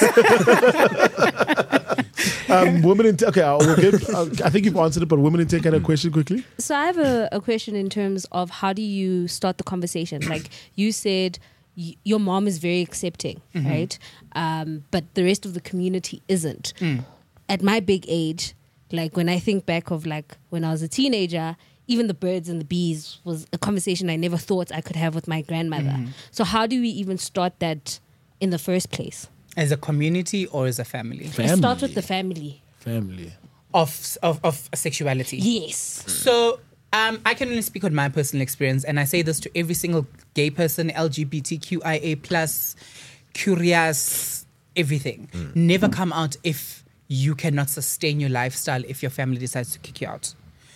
Um, women in tech. Okay, I will give. Uh, I think you've answered it, but women in tech had a question quickly. So I have a, a question in terms of how do you start the conversation? Like you said, y- your mom is very accepting, right? Um, but the rest of the community isn't. At my big age, like when I think back of like when I was a teenager, even the birds and the bees was a conversation I never thought I could have with my grandmother. So how do we even start that in the first place? As a community or as a family? It starts with the family. Family. Of, of, of sexuality. Yes. So um, I can only speak on my personal experience, and I say this to every single gay person, L G B T Q I A plus, curious, everything. Never come out if you cannot sustain your lifestyle if your family decides to kick you out.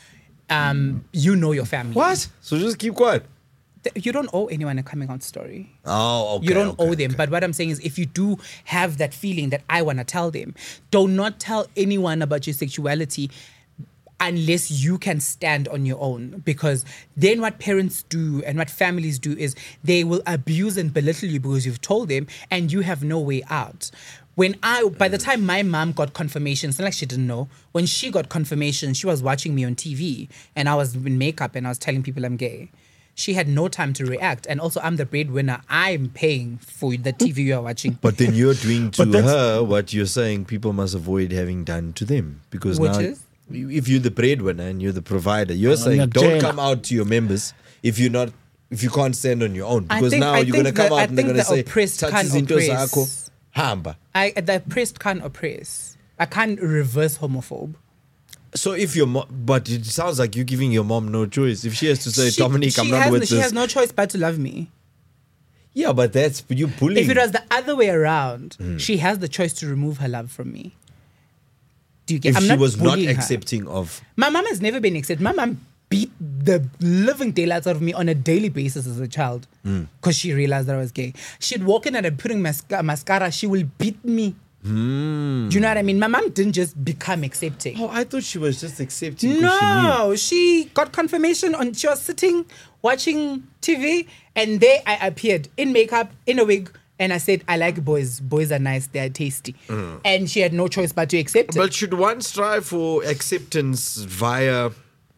Um, you know your family. What? So just keep quiet. Th- You don't owe anyone a coming out story. Oh, okay. You don't okay, owe them. okay. But what I'm saying is, if you do have that feeling that I want to tell them, do not tell anyone about your sexuality unless you can stand on your own. Because then what parents do and what families do is they will abuse and belittle you because you've told them and you have no way out. When I, by the time my mom got confirmation, it's not like she didn't know. When she got confirmation, she was watching me on T V and I was in makeup and I was telling people I'm gay. She had no time to react. And also, I'm the breadwinner. I'm paying for the T V you are watching. But then you're doing to But that's- her what you're saying people must avoid having done to them. Because Which now, is? if you're the breadwinner and you're the provider, you're saying you're don't jail. come out to your members if you're not, if you can't stand on your own. I Because think- now I you're going to think come the- out I and they're think going to the say, oppressed "Thathi can't izinto oppress." zakho, hamba." I, the oppressed can't oppress. I can't reverse homophobe. So if your mom, but it sounds like you're giving your mom no choice. If she has to say, She- Dominic, she I'm not has, with no- She this. has no choice but to love me. Yeah, but that's you bullying. If it was the other way around, Hmm. she has the choice to remove her love from me. Do you get? if I'm she not was not bullying her. accepting of, My mom has never been accepted. My mom beat the living daylights out of me on a daily basis as a child because she realized that I was gay. She'd walk in and I'd put in masca- mascara. She will beat me. Do you know what I mean? My mom didn't just become accepting. oh, I thought she was just accepting. 'cause she knew. No, she got confirmation on. She was sitting watching T V, and there I appeared in makeup, in a wig, and I said, "I like boys. Boys are nice. They are tasty." And she had no choice but to accept it. But should one strive for acceptance via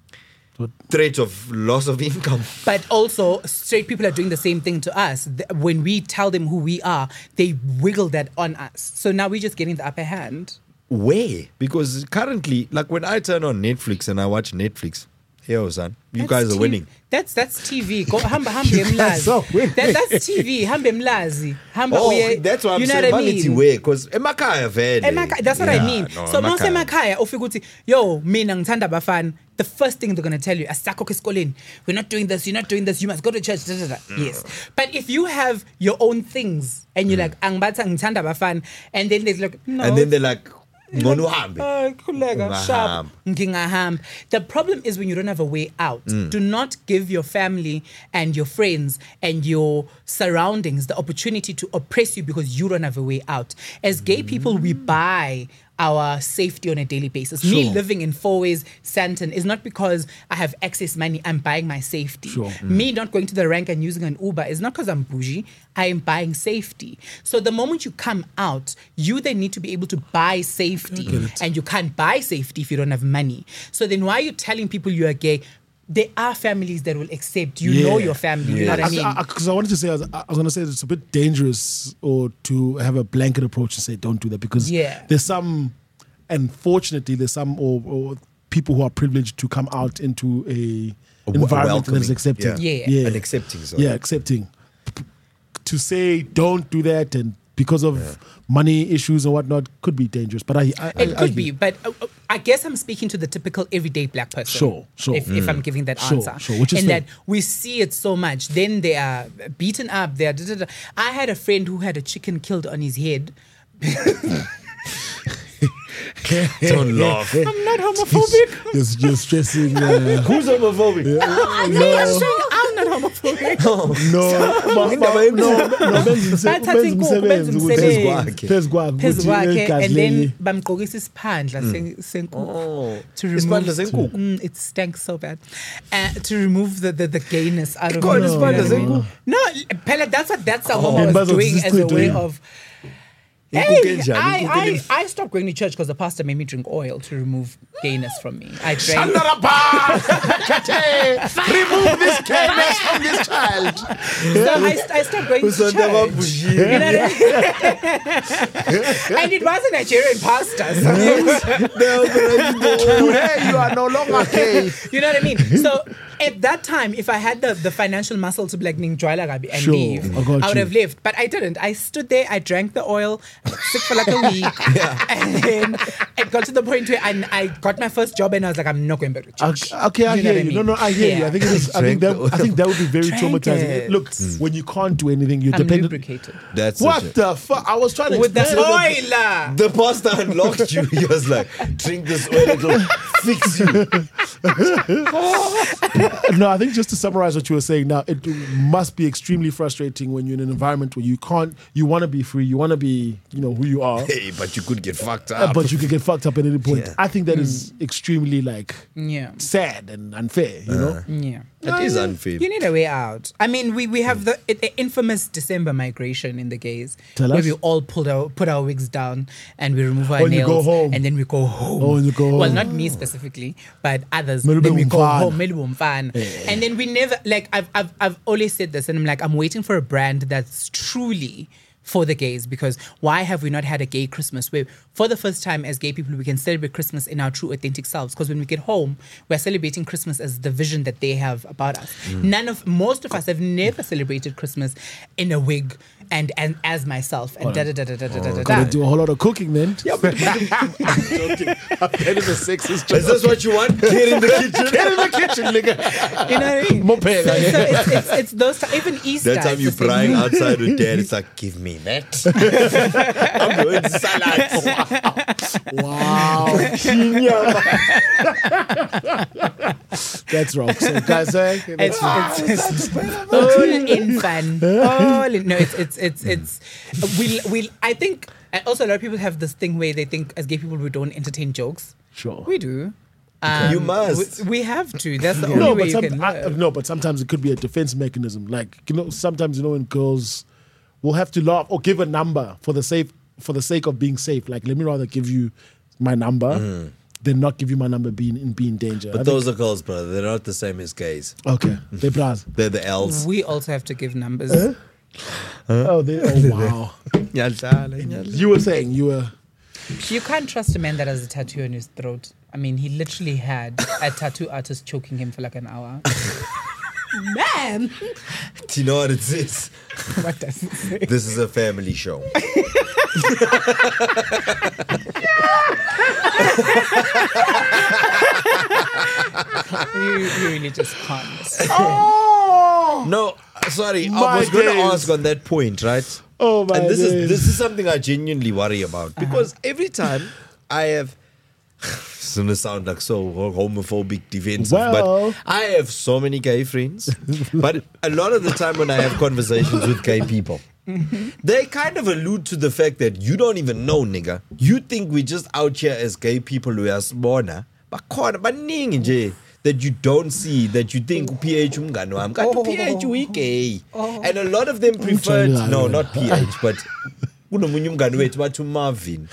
threat of loss of income? But also, straight people are doing the same thing to us. Th- When we tell them who we are, they wiggle that on us. So now we're just getting the upper hand. Where? Because currently, like when I turn on Netflix and I watch Netflix, yo, son, you That's guys are T V. winning. That's that's T V. Go hamba hamba guys are emlazi. winning. That, that's T V. Hamba emlazi. Hamba Oh, uye- that's why I'm you know saying what I vanity mean? way. Because emakaya vele. Emaka- that's what I Yeah, mean. no, So mawuse emakhaya. emakhaya ufika uthi, yo, mina ngithanda abafana. The first thing they're going to tell you, asakho esikoleni, we're not doing this, you're not doing this, you must go to church. Da, da, da. Yes. But if you have your own things and you're like, angibatha ngithanda abafana, and then there's like, no. And then they're like, ngono uhambe. Oh, khuleka, sharp. Ngingahamba. The problem is when you don't have a way out. Do not give your family and your friends and your surroundings the opportunity to oppress you because you don't have a way out. As gay people, we buy our safety on a daily basis. Me Sure. living in Four Ways, Sandton, is not because I have excess money, I'm buying my safety. Sure. Me not going to the rank and using an Uber is not because I'm bougie, I am buying safety. So the moment you come out, you then need to be able to buy safety. And you can't buy safety if you don't have money. So then why are you telling people you are gay? There are families that will accept. You Yeah. know your family. You know what I mean? Because I, I, wanted to say, I was, I was going to say it's a bit dangerous or to have a blanket approach and say don't do that because Yeah. there's some, unfortunately, there's some or, or people who are privileged to come out into a A w- environment that is welcoming, accepting. yeah. yeah. And accepting, sorry. Yeah, accepting. P- To say don't do that and because of money issues and whatnot could be dangerous. But I, I It I, could I, be, but uh, uh, I guess I'm speaking to the typical everyday black person. Sure, sure. If, if I'm giving that Sure, answer. sure, which is and fair. that we see it so much. Then they are beaten up. They are. Da, da, da. I had a friend who had a chicken killed on his head. Don't laugh. I'm not homophobic. You're, you're stressing. Uh, Who's homophobic? no, I'm not homophobic. no, ma- ma- no, no, benza umse- Bathatha benza inkukhu, benza umsebenzi ukuthi- umsebenzi. phezu kwakhe Phezu ukuthi kwakhe, igazi and then leli- bamgqokisa isiphandla sen- senkukhu Oh. to remove Isiphandla senkukhu? Mm, it stank so bad uh, to remove the, the, the gayness out of Ikhona it. isiphandla You know what I mean? senkukhu? No, Pella, that's what that's what Oh. mama was Bazo doing as a way zisichitwe. of. Inkukhu Hey, enjani? I, Inkukhu I, ele- I stopped going to church because the pastor made me drink oil to remove gayness from me. I drank. Remove this gayness from this child. So I, I stopped going to church. Usonta babujile. You know what I mean? And it was a Nigerian pastor. So Hey, you are no longer gay. you know what I mean? So at that time, if I had the, the financial muscle to be like Ning Joy Lagabi and Sure, leave, I got I would you. have left. But I didn't. I stood there, I drank the oil, I was sick for like a week. And then it got to the point where I, I got my first job and I was like, I'm not going back to church. Okay, okay, I You know hear what I you. No, mean? no, I hear you. Yeah. I think it is. I think Drank that. the I think that would be very Drank traumatizing. it. Look, when you can't do anything, you're I'm dependent. lubricated. That's What such a- the fuck? I was trying to With the explain it. oil. The pastor unlocked you. He was like, drink this oil, it'll fix you. No, I think just to summarize what you were saying now, it must be extremely frustrating when you're in an environment where you can't, you want to be free, you want to be, you know, who you are, Hey, but you could get fucked uh, up. but you could get fucked up at any point. Yeah. I think that is extremely like Yeah. sad and unfair, you know? Yeah. That is unfair. You need a way out. I mean, we, we have the, the infamous December migration in the gays, Tell where us. we all pulled our put our wigs down and we remove our When you nails, go home. and then we go home. Oh, when you go Well, home. not me specifically, but others. Maybe Then we go umfana. home, maybe umfana. and then we never like I've I've I've always said this, and I'm like I'm waiting for a brand that's truly for the gays, because why have we not had a gay Christmas where for the first time as gay people we can celebrate Christmas in our true authentic selves? Because when we get home, we're celebrating Christmas as the vision that they have about us. None of most of us have never celebrated Christmas in a wig and and as myself and da da da da da da da da. Gotta do a whole lot of cooking then. Yeah, but I'm joking. I'm getting the sexist is this what you want? Get in the kitchen. Get in the kitchen, nigga. You know what I mean? More pay, so, like- so it's, it's, it's those ti- even Easter. That time it's you're the same crying thing. outside with dad, it's like, give me that. I'm going salad. Wow. That's wrong. So, guys, eh, It's, it's, it's all in fun. All in, no, it's it's it's it's we we. I think uh, also a lot of people have this thing where they think as gay people we don't entertain jokes. Sure. We do. You must. We, we have to. That's the only No, way but you some, can I, live. no, but sometimes it could be a defense mechanism. Like you know, sometimes you know when girls will have to laugh or give a number for the safe for the sake of being safe. Like let me rather give you my number than not give you my number being in be in danger. I But those are girls, brother. They're not the same as gays. think, okay. They blast. They're the L's. We also have to give numbers. Oh, they, oh wow. You were saying you were. You can't trust a man that has a tattoo on his throat. I mean, he literally had a tattoo artist choking him for like an hour. Man. Do you know what it is? What does it say? This is a family show. You, you really just can't. Oh, No, sorry. My I was going to days. ask on that point, right? oh my and this days. is this is something I genuinely worry about because every time I have, it's gonna sound like so homophobic, defensive, Well. but I have so many gay friends. But a lot of the time when I have conversations with gay people, they kind of allude to the fact that you don't even know, nigga. You think we just out here as gay people who are smaller, but baningi nje that you don't see, that you think P H umngani wami, kanti P H we gay. And a lot of them preferred, no, not P H, but kunomunye umngani wethu bathi Marvin.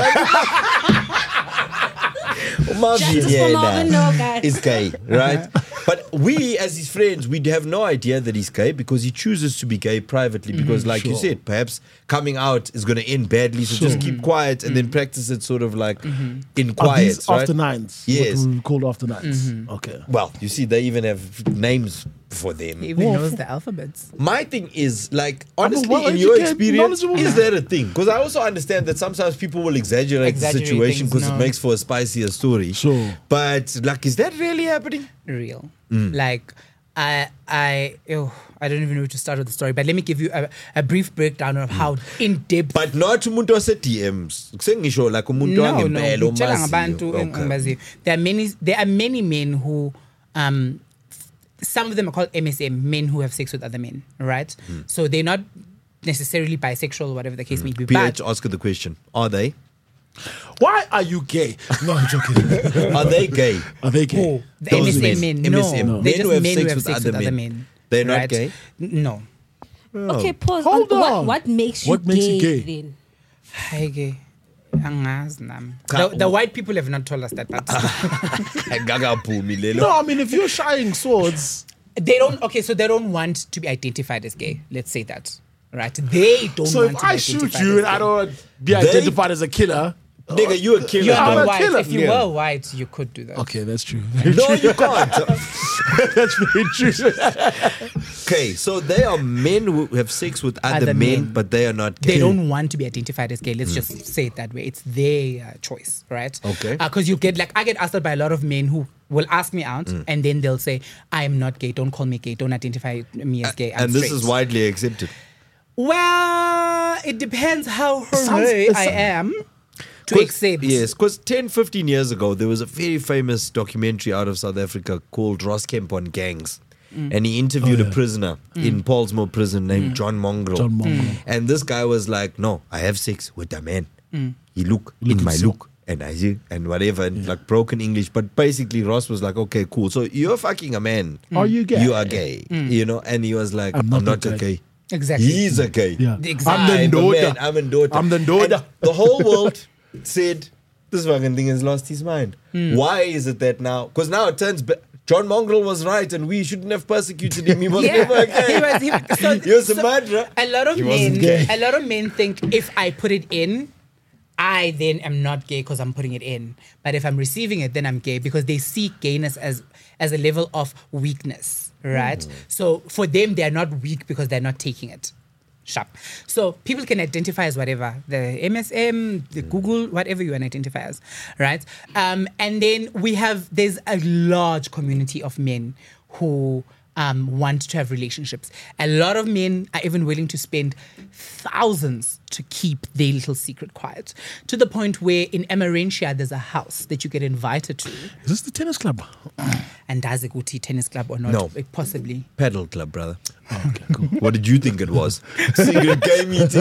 Marvin Justice for Marvin, no, guys. is gay, right? But we, as his friends, we have no idea that he's gay because he chooses to be gay privately. Because, like Sure. you said, perhaps coming out is going to end badly. So just keep quiet and then practice it sort of like in Are quiet, these right? after nines? Yes. What we call after nines. Okay. Well, you see, they even have names for them. He even Well, knows for- the alphabets. My thing is, like, honestly, well in your educated, experience, knowledgeable is man. that a thing? Because I also understand that sometimes people will exaggerate, Exaggerate the situation things, because no. it makes for a spicier story. Sure. But, like, is that really happening? Real. Mm. Like, I, I, oh, I don't even know where to start with the story, but let me give you a, a brief breakdown of how in depth. But not umuntu ose-D Ms. Kusengisho like umuntu no, no. wangempela ngitshela omaziyo. ngabantu Okay. engibaziyo. There are many. There are many men who, um, f- some of them are called M S M, men who have sex with other men, right? So they're not necessarily bisexual, whatever the case may be. P H, But ask her the question. Are they? Why are you gay? No, I'm joking. Are they gay? Are they gay? oh, the Those M S M men. men, no, M S M. they're Men just who have men sex who have with sex other with other men. men. They're not right? gay? N- No. Okay, pause. Hold Um, on. What, what makes you What makes you gay, gay? then? Hi, gay. Angazi nami. Ka- The, the white people have not told us that, but Ngakaphumi lelo. No, I mean, if you're shying swords, they don't. Okay, so they don't want to be identified as gay. Let's say that, right? They don't so want if to be I shoot identified you as and I gay. don't be identified as a killer, Nigga, you a killer. You're I'm not a white. killer. If you Yeah. were white, you could do that. okay, that's true. No, you can't. That's very true. Okay, so they are men who have sex with other, Other men, men. but they are not gay. They don't want to be identified as gay. Let's just say it that way. It's their uh, choice, right? Okay. Because you get like I get asked out by a lot of men who will ask me out, and then they'll say, "I am not gay. Don't call me gay. Don't identify me as gay." I'm and this straight." is widely accepted. Well, it depends how sounds- hooray it I sounds- am to 'Cause- accept. Yes, because ten, fifteen years ago, there was a very famous documentary out of South Africa called Ross Kemp on gangs. And he interviewed Oh, a yeah. prisoner in Paulsmoor prison named John Mongrel. John Mongrel. And this guy was like, no, I have sex with a man. He look Look in my and look. And I see, and whatever, and like broken English. But basically, Ross was like, okay, cool. So you're fucking a man. Are you gay? You are gay. You know? And he was like, I'm I'm not not, a a gay." gay. Exactly. He's a gay. Yeah. Exactly. I'm the I'm a daughter. man, I'm a daughter. I'm the daughter. And the whole world said, this fucking thing has lost his mind. Why is it that now? Because now it turns ba- John Mongrel was right and we shouldn't have persecuted him. He was never a gay. He was, he, so, He was a so murderer. A lot of He men, wasn't gay. a lot of men think if I put it in, I then am not gay because I'm putting it in. But if I'm receiving it, then I'm gay because they see gayness as as a level of weakness, right? So for them, they are not weak because they're not taking it. Sharp. So people can identify as whatever, the M S M, the Google, whatever you want to identify as, right? Um, and then we have, there's a large community of men who um, want to have relationships. A lot of men are even willing to spend thousands to keep their little secret quiet, to the point where in Emerentia, there's a house that you get invited to. Is this the tennis club? And does it go to tennis club or not? No. It possibly. Paddle club, brother. Oh, okay, cool. What did you think it was? Secret gay meeting.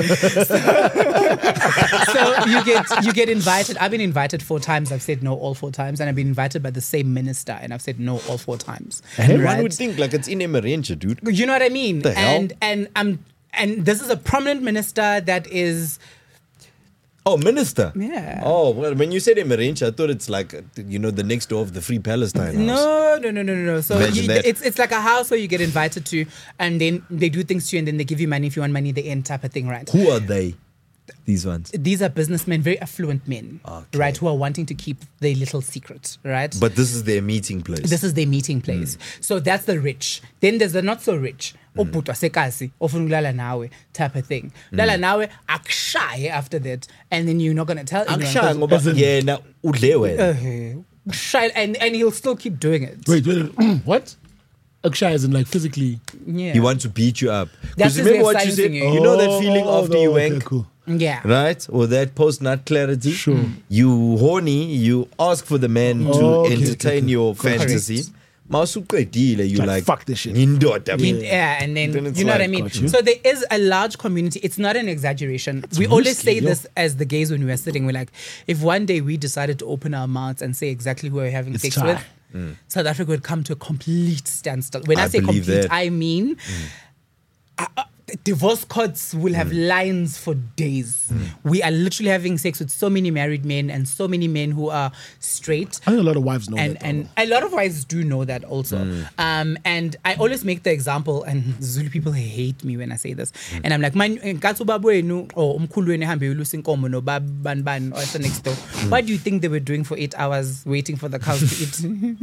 So you get you get invited. I've been invited four times. I've said no all four times, and I've been invited by the same minister, and I've said no all four times. And Right? one would think like it's in Emerentia, dude. You know what I mean? The hell? And and I'm and this is a prominent minister that is Oh, minister. Yeah. Oh, well, when you said Emerentia, I thought it's like, uh, you know, the next door of the Free Palestine house. no no no no no no. So Imagine you, that. it's it's like a house where you get invited to, and then they do things to you, and then they give you money if you want money. They end type of thing, right? Who are they? These ones. These are businessmen, very affluent men, Okay. right? Who are wanting to keep their little secret, right? But this is their meeting place. This is their meeting place. So that's the rich. Then there's the not so rich. Obutwa sekasi, ofuna ukulala nawe type of thing. Lala nawe akushaye after that, and then you're not gonna tell anyone. Akushaya ngoba yena udle wena. Uh, shy, and and he'll still keep doing it. Wait, wait. what? Akshay is in like physically. Yeah. He wants to beat you up. That's Because his remember way of what you said? silencing you. You know that feeling Oh, after no, you okay, wank? cool. Yeah. Right? Or that post nut clarity. Sure. You horny, you ask for the man Oh, to okay, entertain okay, okay. your Correct. fantasy. Mawusuqedile, you Like, like, fuck this shit. Indoda. In- yeah, and then, Then it's you know what I like, mean. got you. So there is a large community. It's not an exaggeration. we always risky, say yo. this as the gays when we were sitting. We're like, if one day we decided to open our mouths and say exactly who we're having It's sex Thai. with, South Africa would come to a complete standstill. When I, I say believe complete, that. I mean. uh, uh, divorce courts will have lines for days. We are literally having sex with so many married men and so many men who are straight. I think a lot of wives know And that. and a lot of wives do know that also. Um, and I always make the example, and Zulu people hate me when I say this. And I'm like, man, nkathi ubaba wenu or umkhulu wenu ehambe uyolusa inkomo no baba bani bani or so next door. What do you think they were doing for eight hours waiting for the cows to eat?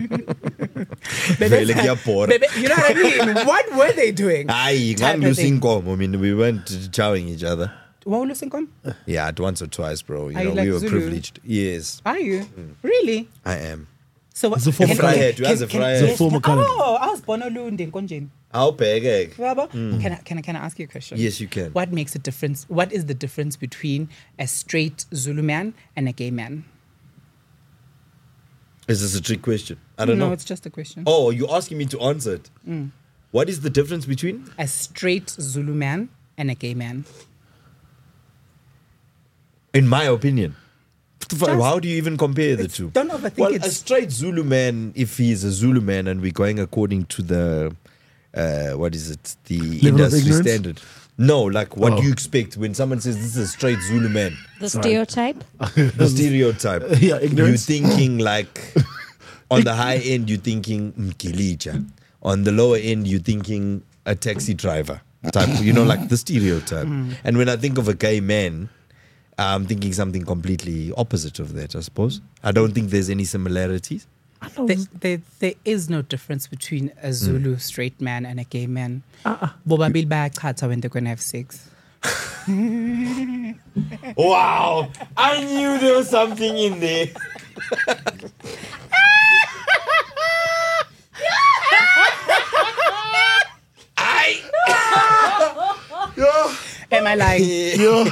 Vele kuyabhora. Bebe, you know what I mean? What were they doing? Aye, Type of ngamlusa thing. inkomo. I mean, we went chowing each other. Wawulusa inkomo? Yeah, once or twice, bro. You Are you know, like we were Zulu? privileged. Yes, Are you? Really? I am. So what? It's a form of Vryheid, you has a Vryheid. It's a form of Canada. Oh, I was born Olundi Nkonjeni. How big? Yabo? Can I can I can I ask you a question? Yes, you can. What makes a difference? What is the difference between a straight Zulu man and a gay man? Is this a trick question? I don't no, know. it's just a question. Oh, you're asking me to answer it. What is the difference between? A straight Zulu man and a gay man. In my opinion. How do you even compare the two? Don't overthink Well, it. a straight Zulu man, if he's a Zulu man and we're going according to the, uh, what is it, the Level of industry ignorance? standard. No, like what Oh. do you expect when someone says this is a straight Zulu man? The stereotype. The stereotype. Yeah, ignorance. You're thinking like, on the high end, you're thinking Mkilija. On the lower end, you're thinking a taxi driver type. You know, like the stereotype. And when I think of a gay man, I'm thinking something completely opposite of that, I suppose. I don't think there's any similarities. There, there, there is no difference between a Zulu straight man and a gay man. Bobabili bayachatha when they're going to have sex. Wow! I knew there was something in there. Am I lying? Yo,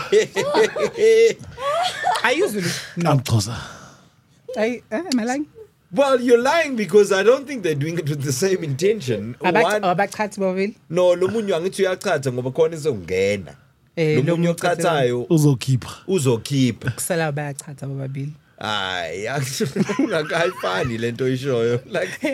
Are you Zulu? No. I'm closer. I, uh, am I lying? Well, you're lying because I don't think they're doing it with the same intention. One- Abachatha bobabili? no, lo munye angithi uyachatha ngoba khona izongena. Eh, Lo lo munye munye ochathayo Uzokeeper. uzokhipha. Kusala bayachatha bobabili. Hayi, akayifani lento oyishoyo. Like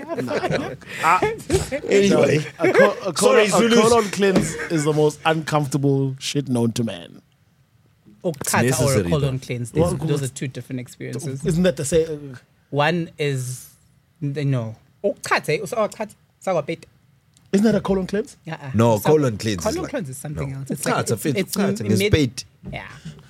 anyway. A, co- a, Sorry, colon, a Zulus. colon cleanse is the most uncomfortable shit known to man. Ukhatha or a necessary, colon though. cleanse. Well, These- Those are two different experiences. Isn't that the same? One is no. Ukhatha, so ukhatha sakwapeta. Isn't that a colon cleanse? Yeah. No, So- colon cleanse is Colon like- cleanse is something no. else. It's Ukhatha, like, fit, it's, ukhatha, it's mid- ngespate. Yeah.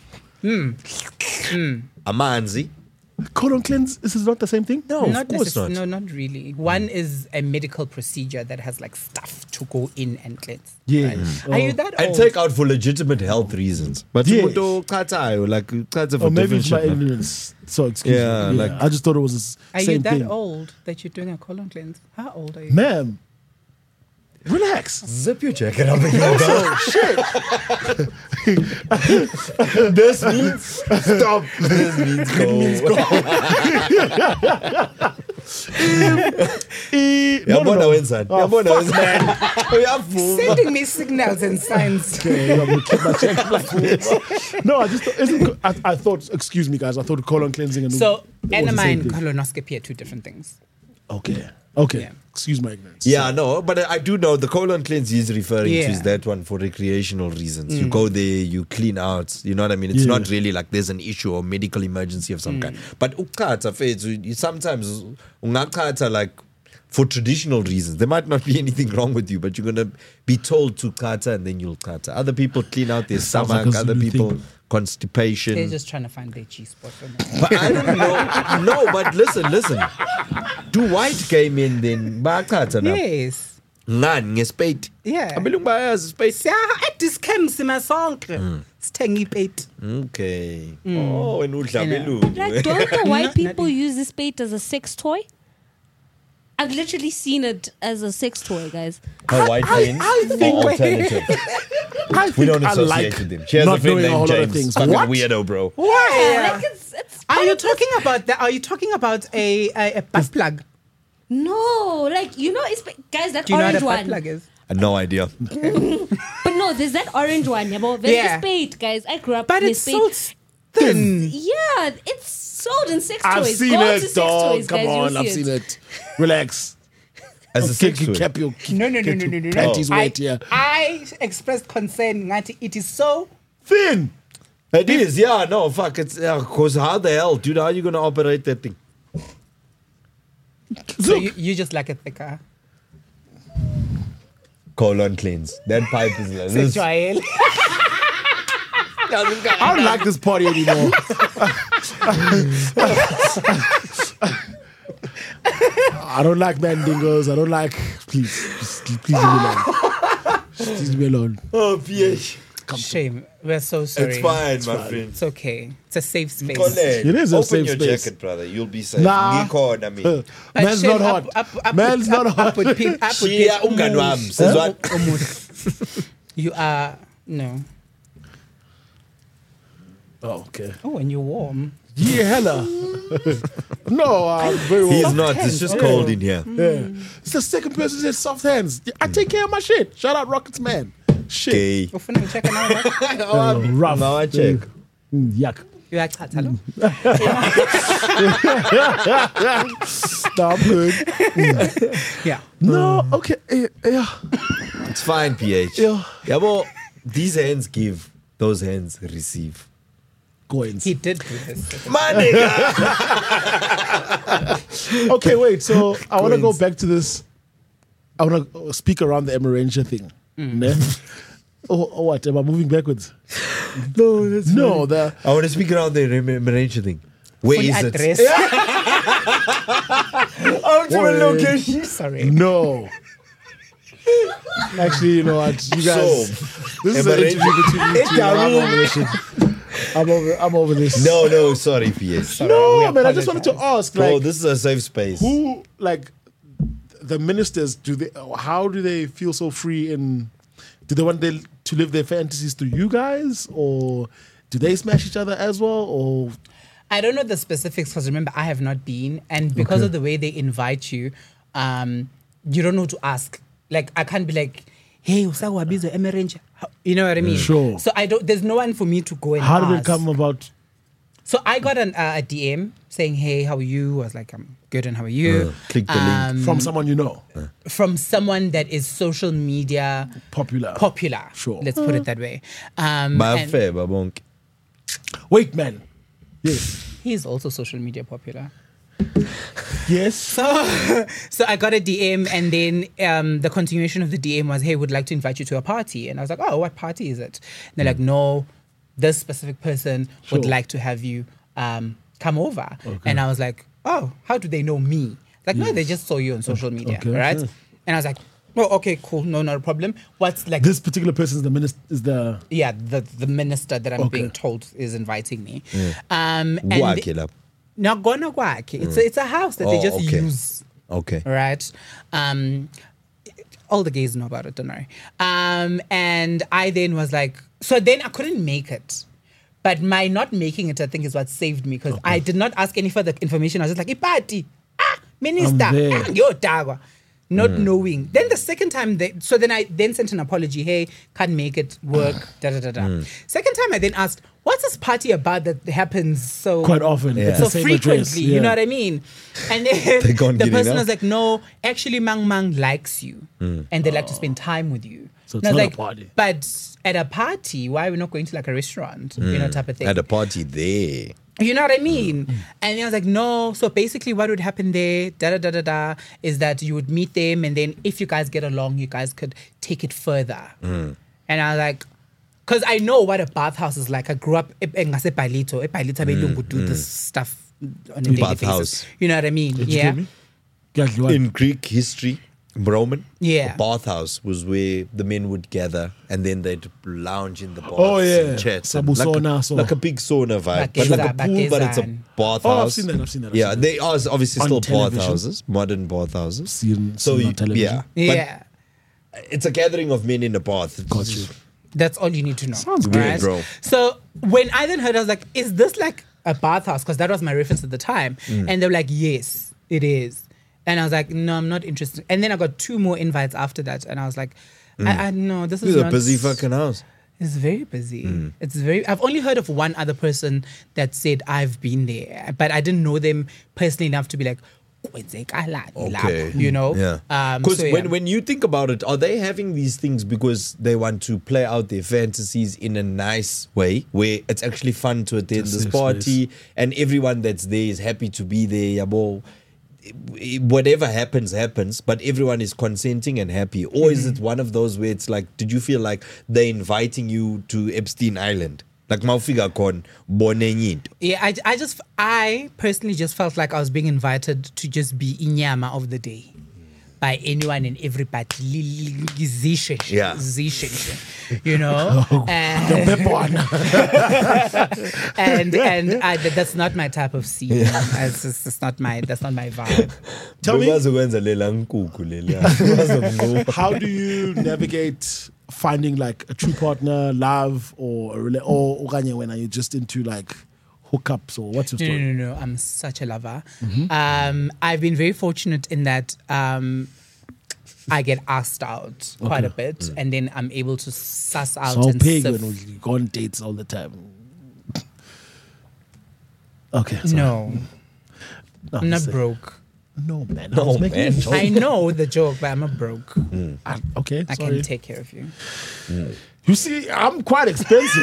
Amanzi. Colon cleanse this is not the same thing? No, not of course necess- not. No, not really. One is a medical procedure that has like stuff to go in and cleanse. Yeah. Are you that And old? take out for legitimate health reasons. But Yes. umuntu ochathayo, like ukhatha for Or maybe different it's my shit. man. ignorance. So excuse Yeah, me. like- I just thought it was the s- Are same you that thing. old that you're doing a colon cleanse? How old are you? Ma'am, relax. Zip your jacket up again. Oh shit! This means stop. This means go. Eh, no, no, Yabona no. wenzani? Oh, Yabona fuck, wenzani? Uyavuma. Sending me signals and signs. Okay, I'm gonna keep my check like this. No, I just thought, isn't, I, I thought. Excuse me, guys. I thought colon cleansing and So, was the enema same and thing. colonoscopy are two different things. Okay. Okay. Yeah. Excuse my ignorance. Yeah, no, but I do know the colon cleanse he's referring Yeah. to is that one for recreational reasons. You go there, you clean out. You know what I mean? It's Yeah. not really like there's an issue or medical emergency of some kind. But ukhatha fethu, you sometimes ungakhatha like for traditional reasons. There might not be anything wrong with you, but you're gonna be told to khatha and then you'll khatha. Other people clean out their Sounds like stomach. a Other Zulu people thing. constipation. They're just trying to find their G spot. But I don't know. No, but listen, listen. Do white gay men then bayakhatha now? Yes. Ngani ngespate? Yeah. Abelungu bayazi spate. Siyaha at-discam simasonke. Sithenga ipeti. Okay. Oh, and udla And, uh, belungu. Like, don't the white Not- people use this bait as a sex toy? I've literally seen it as a sex toy, guys. Her white friends I are think- alternative. I We think don't I associate like with them. She has a not friend knowing a whole named lot of James. things. Fucking What? weirdo, bro. Why? Like, it's, it's Are you talking about that? Are you talking about a, a, a butt plug? No, like you know, it's guys that Do you know what orange a butt one. plug is? Uh, no idea. But no, there's that orange one. Yeah, but there's Yeah. the spade, guys. I grew up But with it's spade. so thin. Yeah, it's sold in sex I've toys. seen Go to it, sex dog. toys, Come guys. on, You'll I've see seen it. Relax. As a sex Keep, toy. keep your No, no, no, get no, your no, no, no. panties I, wet here. I expressed concern. Ngathi, it is so. Thin. It is, yeah, no, fuck. It's because how the hell, dude, how are you going to operate that thing? So Look. you, you just like a thicker. Colon cleanse. That pipe is like this. Sexual. I don't like this party anymore. I don't like mandingos. I don't like. Please, just, please leave me alone. Just please leave me alone. Oh, P H. Shame. We're so sorry. It's fine, my friend. It's okay. It's a safe space. Colin, It is a open safe your space. jacket, brother. You'll be safe. Nah. Ngikho na mina. But Man's shame, not hot. Up, up, up, Man's up, not up, hot. Up with pin, up with Shia pin. umngani wami, sizwa- You are no. Oh, okay. Oh, and you're warm. Yeah, hella. No, I'm very well. He's not. It's just cold in here. Yeah. It's the second person who said soft hands. I take care of my shit. Shout out Rockets Man. Shit. Okay. Ufuna ucheck another one? Oh, rough. Now I check. Mm, yuck. You like that, hello? No, I'm good. Yeah. No, okay. eh, Yeah. It's fine, P H. Yeah. Yeah, but these hands give, those hands receive. Coins. He did do this. My nigga. Okay, wait. So I want to go Coins. back to this. I want to speak around the Emerentia thing. Ne? Oh, oh, what? Am I moving backwards? No, that's No, the I want to speak around the Emerentia thing. Where Full is address. it? Ultimate Wait. location. Sorry. no. Actually, you know what? You guys, this is an Emerentia. interview between you two. I'm over this shit. I'm over. I'm over this. No, no, sorry, P H. Sorry, no, we man. I just wanted to apologize. ask, Bro, like, this is a safe space. who, like, the ministers? Do they? How do they feel so free in? Do they want they, to live their fantasies through you guys, or do they smash each other as well, or? I don't know the specifics because remember I have not been, and because Okay. of the way they invite you, um, you don't know to ask. Like I can't be like, "Hey, usawa bizo Emerentia." You know what I mean? Sure. So I don't. There's no one for me to go and How did ask. it come about? So I got an, uh, a D M saying, "Hey, how are you?" I was like, "I'm good, and how are you?" Uh, click the link. From someone you know, From someone that is social media popular. popular. Sure. Let's put it that way. Um, My and fair, babonk. Wait, man. Yes. he's also social media popular. Yes. So, so I got a D M, and then um, the continuation of the D M was, "Hey, would like to invite you to a party." And I was like, "Oh, what party is it?" And they're like, "No, this specific person would Sure. like to have you um, come over." And I was like, "Oh, how do they know me?" Like, no, they just saw you on social media, Okay, right? sure. And I was like, "Oh, okay, cool, no, not a problem." What's like This particular person is the minister. Is the yeah, the the minister that I'm Okay. being told is inviting me. Um, and Kwakhe the- lapho. not gonna kwakhe. It's a, it's a house that they Oh, just okay. use. Okay. Right. Um, all the gays know about it, don't worry. Um, and I then was like, so then I couldn't make it. But my not making it, I think, is what saved me because I did not ask any further information. I was just like, "Ipati, ah, minister, I'm there. ah, ngiyodakwa." Not knowing. Then the second time, they, so then I then sent an apology. Hey, can't make it work. Da da da da. Second time, I then asked, "What's this party about that happens so quite often? Yeah. It's so the same frequently, address. you yeah. know what I mean?" And then They can't the get person enough. was like, "No, actually, Mang Mang likes you, and they like to spend time with you." So And it's I was not a like, party. but at a party, why are we not going to like a restaurant, you know, type of thing? At a party there. You know what I mean? And I was like, no. So basically, what would happen there, da da da da da, is that you would meet them, and then if you guys get along, you guys could take it further. And I was like, because I know what a bathhouse is like. I grew up in Ngasepailito. Epailito belungu do this stuff on a daily Bathhouse. basis. You know what I mean? Did you yeah. get me? Got you what? In Greek history, Roman, Yeah. a bathhouse was where the men would gather and then they'd lounge in the baths Oh, yeah. and chat. Sabu and like, sauna, a, so- like a big sauna vibe. But like a Bakeza- pool, but it's a bakezan. bathhouse. Oh, I've seen that. I've seen that. I've Yeah, seen they are obviously On still television. bathhouses, modern bathhouses. Seen- so seen on you- television. yeah, Yeah. but it's a gathering of men in a bath. Got you. That's all you need to know. Sounds weird, bro. So when I then heard, I was like, is this like a bathhouse? Because that was my reference at the time. Mm. And they were like, yes, it is. And I was like, no, I'm not interested. And then I got two more invites after that. And I was like, I, I no, this is It's a not... busy fucking house. It's very busy. It's very... I've only heard of one other person that said, I've been there. But I didn't know them personally enough to be like, Okay. you know? Yeah. Um, Because so, yeah. when, when you think about it, are they having these things because they want to play out their fantasies in a nice way where it's actually fun to attend Just this safe party space. and everyone that's there is happy to be there? Yabo. Whatever happens, happens, but everyone is consenting and happy. Or Mm-hmm. is it one of those where it's like, did you feel like they're inviting you to Epstein Island? Like Maufiga Kon, Bonenit. Yeah, I, I just, I personally just felt like I was being invited to just be inyama of the day by anyone and everybody. Zishish, Yeah. zishish, you know? and, The pep one. and and I, that's not my type of scene. It's, just, it's not my, that's not my vibe. Tell me, Bazokwenza lela nkukhu leliya. Bazomnqoba. how do you navigate finding like a true partner, love, or a rela- or okanye when are you just into like hookups or what's your No, story? no, no, no. I'm such a lover. Um, I've been very fortunate in that um, I get asked out quite a bit, and then I'm able to suss out So and pig sift. when we go on dates all the time. Okay. sorry. No, No, I'm not say- broke. No, man. I No, was making man. a joke. I know the joke, but I'm not broke. I- okay, I sorry. can take care of you. You see, I'm quite expensive.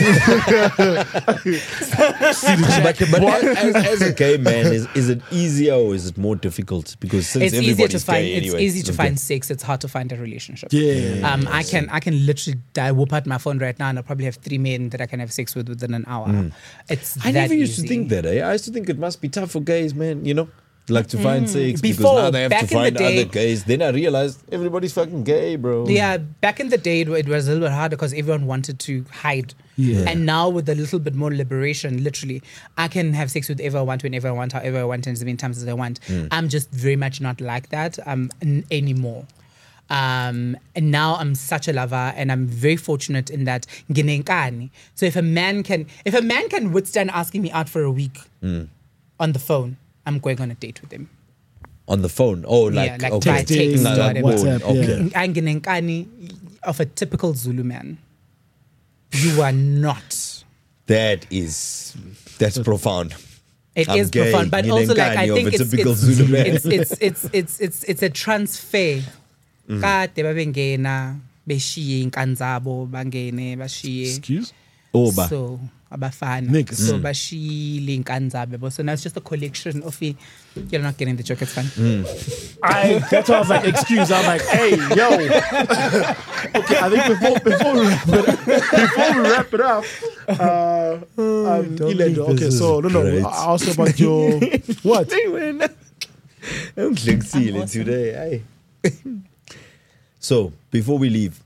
but but as, as a gay man, is, is it easier or is it more difficult? Because since It's easier everybody's to find. gay It's anyway. easy to Okay. find sex. It's hard to find a relationship. Yeah. Um, I can I can literally die, whoop out my phone right now, and I'll probably have three men that I can have sex with within an hour. It's I that never used to easy. think that. Eh? I used to think it must be tough for gays, man. You know, like to find sex because Before, now they have back to in the find day- other gays. Then I realized everybody's fucking gay, bro. Yeah, back in the day, it, it was a little bit harder because everyone wanted to hide. Yeah. And now with a little bit more liberation, literally, I can have sex with whoever I want, whenever I want, however I want, and as many times as I want. I'm just very much not like that um, n- anymore. Um, and now I'm such a lover, and I'm very fortunate in that. Nginenkani. So if a man can, if a man can withstand asking me out for a week on the phone, I'm going on a date with him. On the phone. Oh, like, Yeah, like okay. by text No, or like whatever. phone. WhatsApp, Okay. yeah. I'm nginenkani of a typical Zulu man. You are not. That is that's profound. It I'm is gay. profound, but also like I Nginenkani of think a it's typical it's, Zulu man. it's, it's it's it's it's it's a transfer. Kade babengena beshiye inkanzabo bangene bashiye. Excuse? Oh, ba. So abafana. Niggas. So bashiyile inkanzabo. So now it's just a collection of it. You're not getting the joke. It's fine. I, that's why I was like, excuse. I'm like, hey, yo. Okay, I think before, before, we, wrap it up, before we wrap it up, uh, um, Iledo, okay, this so, is no, no, great. I asked about your, what? I'm flexible today. Aye. So before we leave,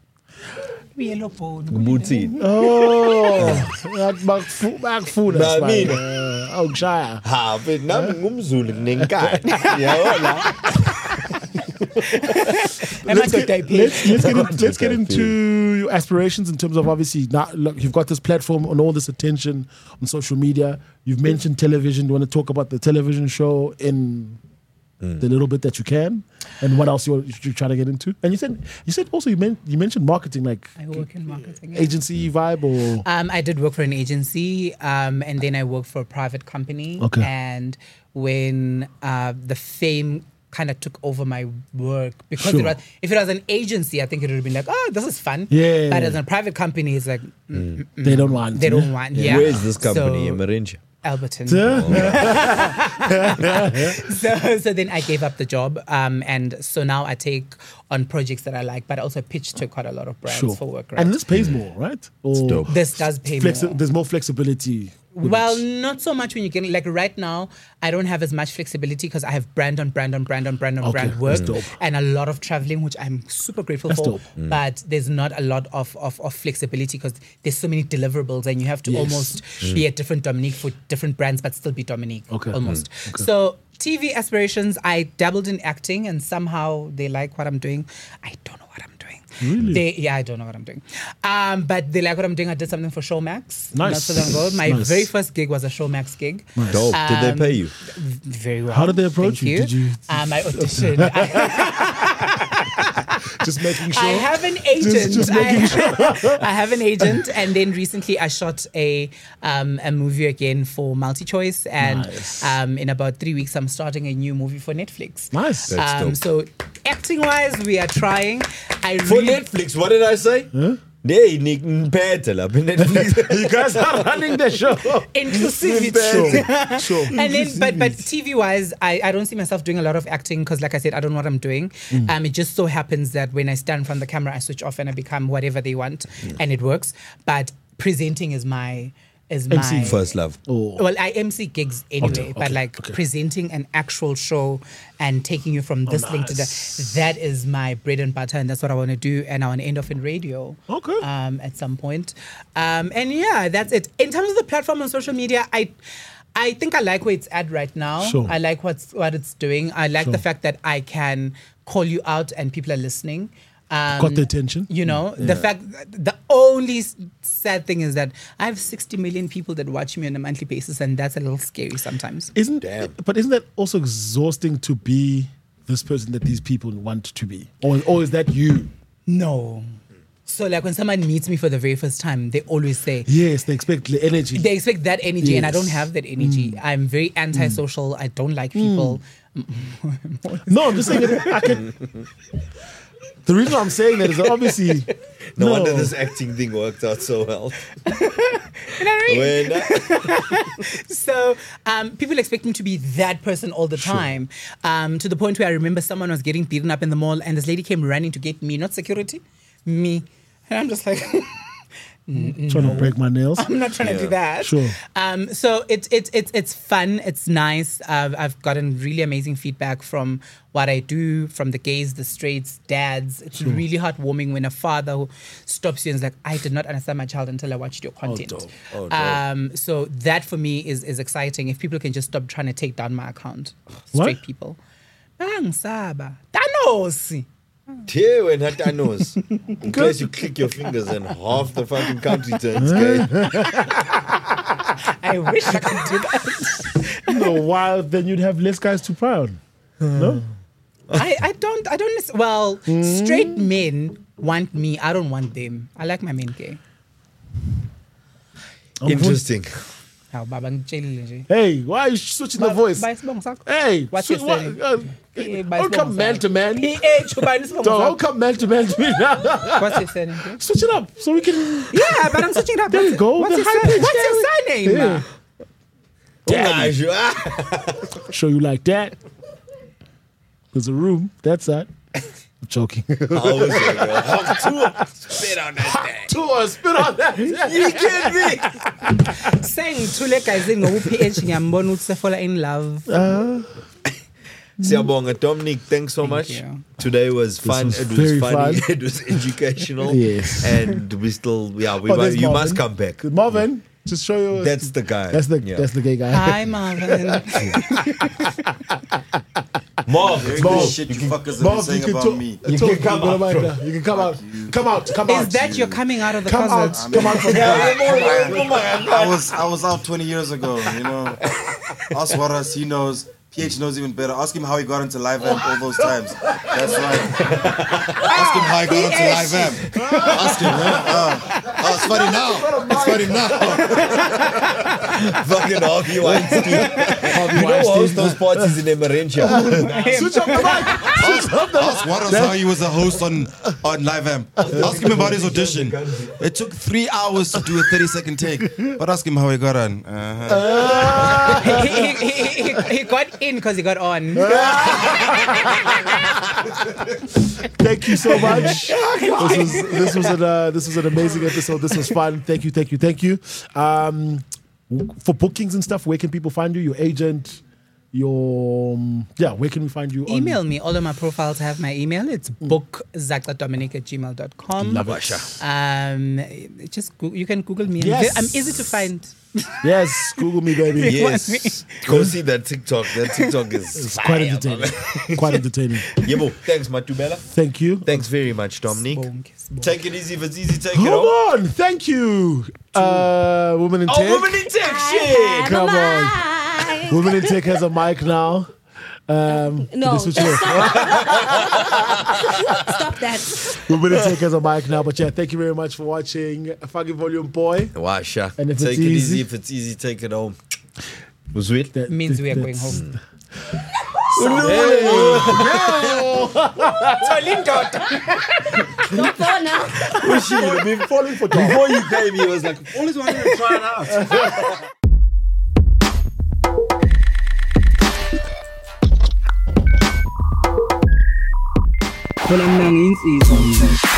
Buti. Oh, that back food, back food. Nah, I That's mean- fine. Uh, oh, Shire. Ha, Vietnam ngumzulu ngenkani. Yabona? Let's get, let's, let's get, in, let's get Okay. into your aspirations in terms of obviously now look, you've got this platform and all this attention on social media. You've mentioned television. Do you want to talk about the television show in the little bit that you can, and what else you're, you're trying to get into? And you said you said also you, men, you mentioned marketing, like I work in marketing. yeah. agency vibe or Um, I did work for an agency, um, and then I worked for a private company. Okay. And when uh, the fame kind of took over my work, because Sure. it was, if it was an agency, I think it would have been like, oh, this is fun. Yeah. But as a private company, it's like, mm, they don't want they yeah? don't want. Yeah. Where is this company? So, Marinja. Alberton. Yeah. so, so then I gave up the job, um, and so now I take on projects that I like, but I also pitch to quite a lot of brands Sure. for work. Right? And this pays more, right? Or dope. This does pay flexi- more. There's more flexibility. with Well, it. not so much when you get like right now. I don't have as much flexibility because I have brand on brand on brand on brand on Okay, brand work that's dope. and a lot of traveling, which I'm super grateful That's for. dope. But there's not a lot of of, of flexibility because there's so many deliverables, and you have to Yes. almost be a different Dominique for different brands, but still be Dominique. Okay. almost. So T V aspirations. I dabbled in acting, and somehow they like what I'm doing. I don't know what I'm doing. Really? They, yeah, I don't know what I'm doing. Um, but they like what I'm doing. I did something for Showmax. Nice. Not so long ago. My Nice. very first gig was a Showmax gig. Dope. Did they Um, pay you? Very well. How did they approach Thank you? Did you- Um, I auditioned. I, Just making sure. I have an agent. just I, making I have an agent, and then recently I shot a um, a movie again for MultiChoice, and Nice. um, in about three weeks I'm starting a new movie for Netflix. Nice. That's Um, dope. so acting wise, we are trying. I For really, Netflix, what did I say? Nee, Nick Mpetela. Netflix. You guys are running the show. inclusivity. Sure. Sure. And then, but but T V wise, I, I don't see myself doing a lot of acting because, like I said, I don't know what I'm doing. Mm. Um, it just so happens that when I stand in front of the camera, I switch off and I become whatever they want, and it works. But presenting is my is my M C First love. Oh. Well, I M C gigs anyway, Okay, but okay, like okay. presenting an actual show and taking you from this link to that, nice. that is my bread and butter, and that's what I want to do. And I want to end off in radio. Okay. Um, at some point. Um, and yeah, that's it. In terms of the platform on social media, I. I think I like where it's at right now. Sure. I like what's what it's doing. I like Sure. the fact that I can call you out and people are listening. Um, Got the attention. You know, the fact, the only s- sad thing is that I have sixty million people that watch me on a monthly basis, and that's a little scary sometimes. Isn't Damn. but isn't that also exhausting to be this person that these people want to be? Or, or is that you? No. So, like, when someone meets me for the very first time, they always say, Yes, they expect the energy. they expect that energy, and I Yes. don't have that energy. I'm very antisocial. I don't like people. No, I'm just saying that I can. The reason I'm saying that is that obviously. No, wonder this acting thing worked out so well. You know what I mean? When, So um, people expect me to be that person all the time, um, to the point where I remember someone was getting beaten up in the mall, and this lady came running to get me, not security, me, and I'm just like, Trying to break my nails. I'm not trying to do that. Sure. Um, so it's it's it's it's fun. It's nice. Uh, I've gotten really amazing feedback from what I do, from the gays, the straights, dads. It's really heartwarming when a father who stops you and is like, "I did not understand my child until I watched your content." dope. Oh, dope. um, so that for me is is exciting. If people can just stop trying to take down my account, What? straight people. Bangisaba. Thanos. Dear, when had Thanos. In case you click your fingers and half the fucking country turns gay. I wish I could do that. You know, while then you'd have less guys to pound. No? I, I don't I don't necess- well straight men want me. I don't want them. I like my men gay. Interesting. How baba ngitshelile nje. Hey, why are you switching the voice? By isibongo sakho. Hey, What's swi- your what- surname? uh, Eh, by don't isibongo come man sakho. to man. P H ubani isibongo Don't sakho? come man to man to me now. What's your surname? bro? Switch it up so we can. Yeah, but I'm switching it up. There you What's- go, What's the your high surname? pitch, What's your there surname? Yeah. Yeah, sure. Show you like that. There's a room. That's that. I'm joking. How was it, bro? Hawk tour. Spit on that thing. Tour, spit on that. You kidding me? Saying thule guys ngoku P H ngiyambona ukuthi sefola in love. Uh, Siyabonga, Dominic, thanks so much. you. Today was fun. was it was very funny. fun. It was educational. Yes. And we still, yeah, we Oh, mu- there's you Marvin. must come back. Marvin, just show you. That's the guy. That's the Yeah. that's the gay guy. Hi Marvin. Marv, Very Bob, good shit you fuckers have been Bob, saying you can about talk. me. You can can come come out, out. bro. You can come out. Come out. Come out. Is that you're coming out of the Come out. closet? Come out from there. I was I was out twenty years ago, you know. Ask Waras, he knows. P H knows even better. Ask him how he got into Live Amp all those times. That's right. Ask him how he got into Live Amp. Ask him, man. Uh, oh, it's funny now. It's funny now. fucking Harvey Weinstein. You know who hosts those parties in Emerentia? Switch up the mic. Switch up the Ask Waras how he was a host on, on Live Amp. Ask him about his audition. It took three hours to do a thirty second take. But ask him how he got on. Uh-huh. he, he, he, he, he got in because he got on. Thank you so much. This was this was an uh, this was an amazing episode. This was fun. Thank you, thank you, thank you. Um, w- for bookings and stuff, where can people find you? Your agent, your um, yeah, where can we find you? Email on? me. All of my profiles have my email. It's bookzakadominic at gmail dot com. Love it. Um, just go, you can Google me. Yes. I'm easy to find. Yes, Google me, baby. Yes. Go see that TikTok. That TikTok is It's quite entertaining. Quite entertaining. Yebo, thanks, Matubela. Thank you. Thanks very much, Dominique. Bonk, bonk. Take it easy if it's easy. Take it Hold off. on. Thank you. Uh, Women in Tech. Oh, woman in tech shit. Come on. Women in Tech has a mic now. Um, No, did they switch it off? Stop that. Women in Tech has a mic now. But yeah, thank you very much for watching. Fucking Volume Boy. Washa. And if take it's it easy- easy if it's easy. Take it home. Was sweet. That- Means that- we are going that's- home. Don't fall now. I've been falling for Tom. Before you came, he was like, always wanted to try it out. Walang nanginsisa.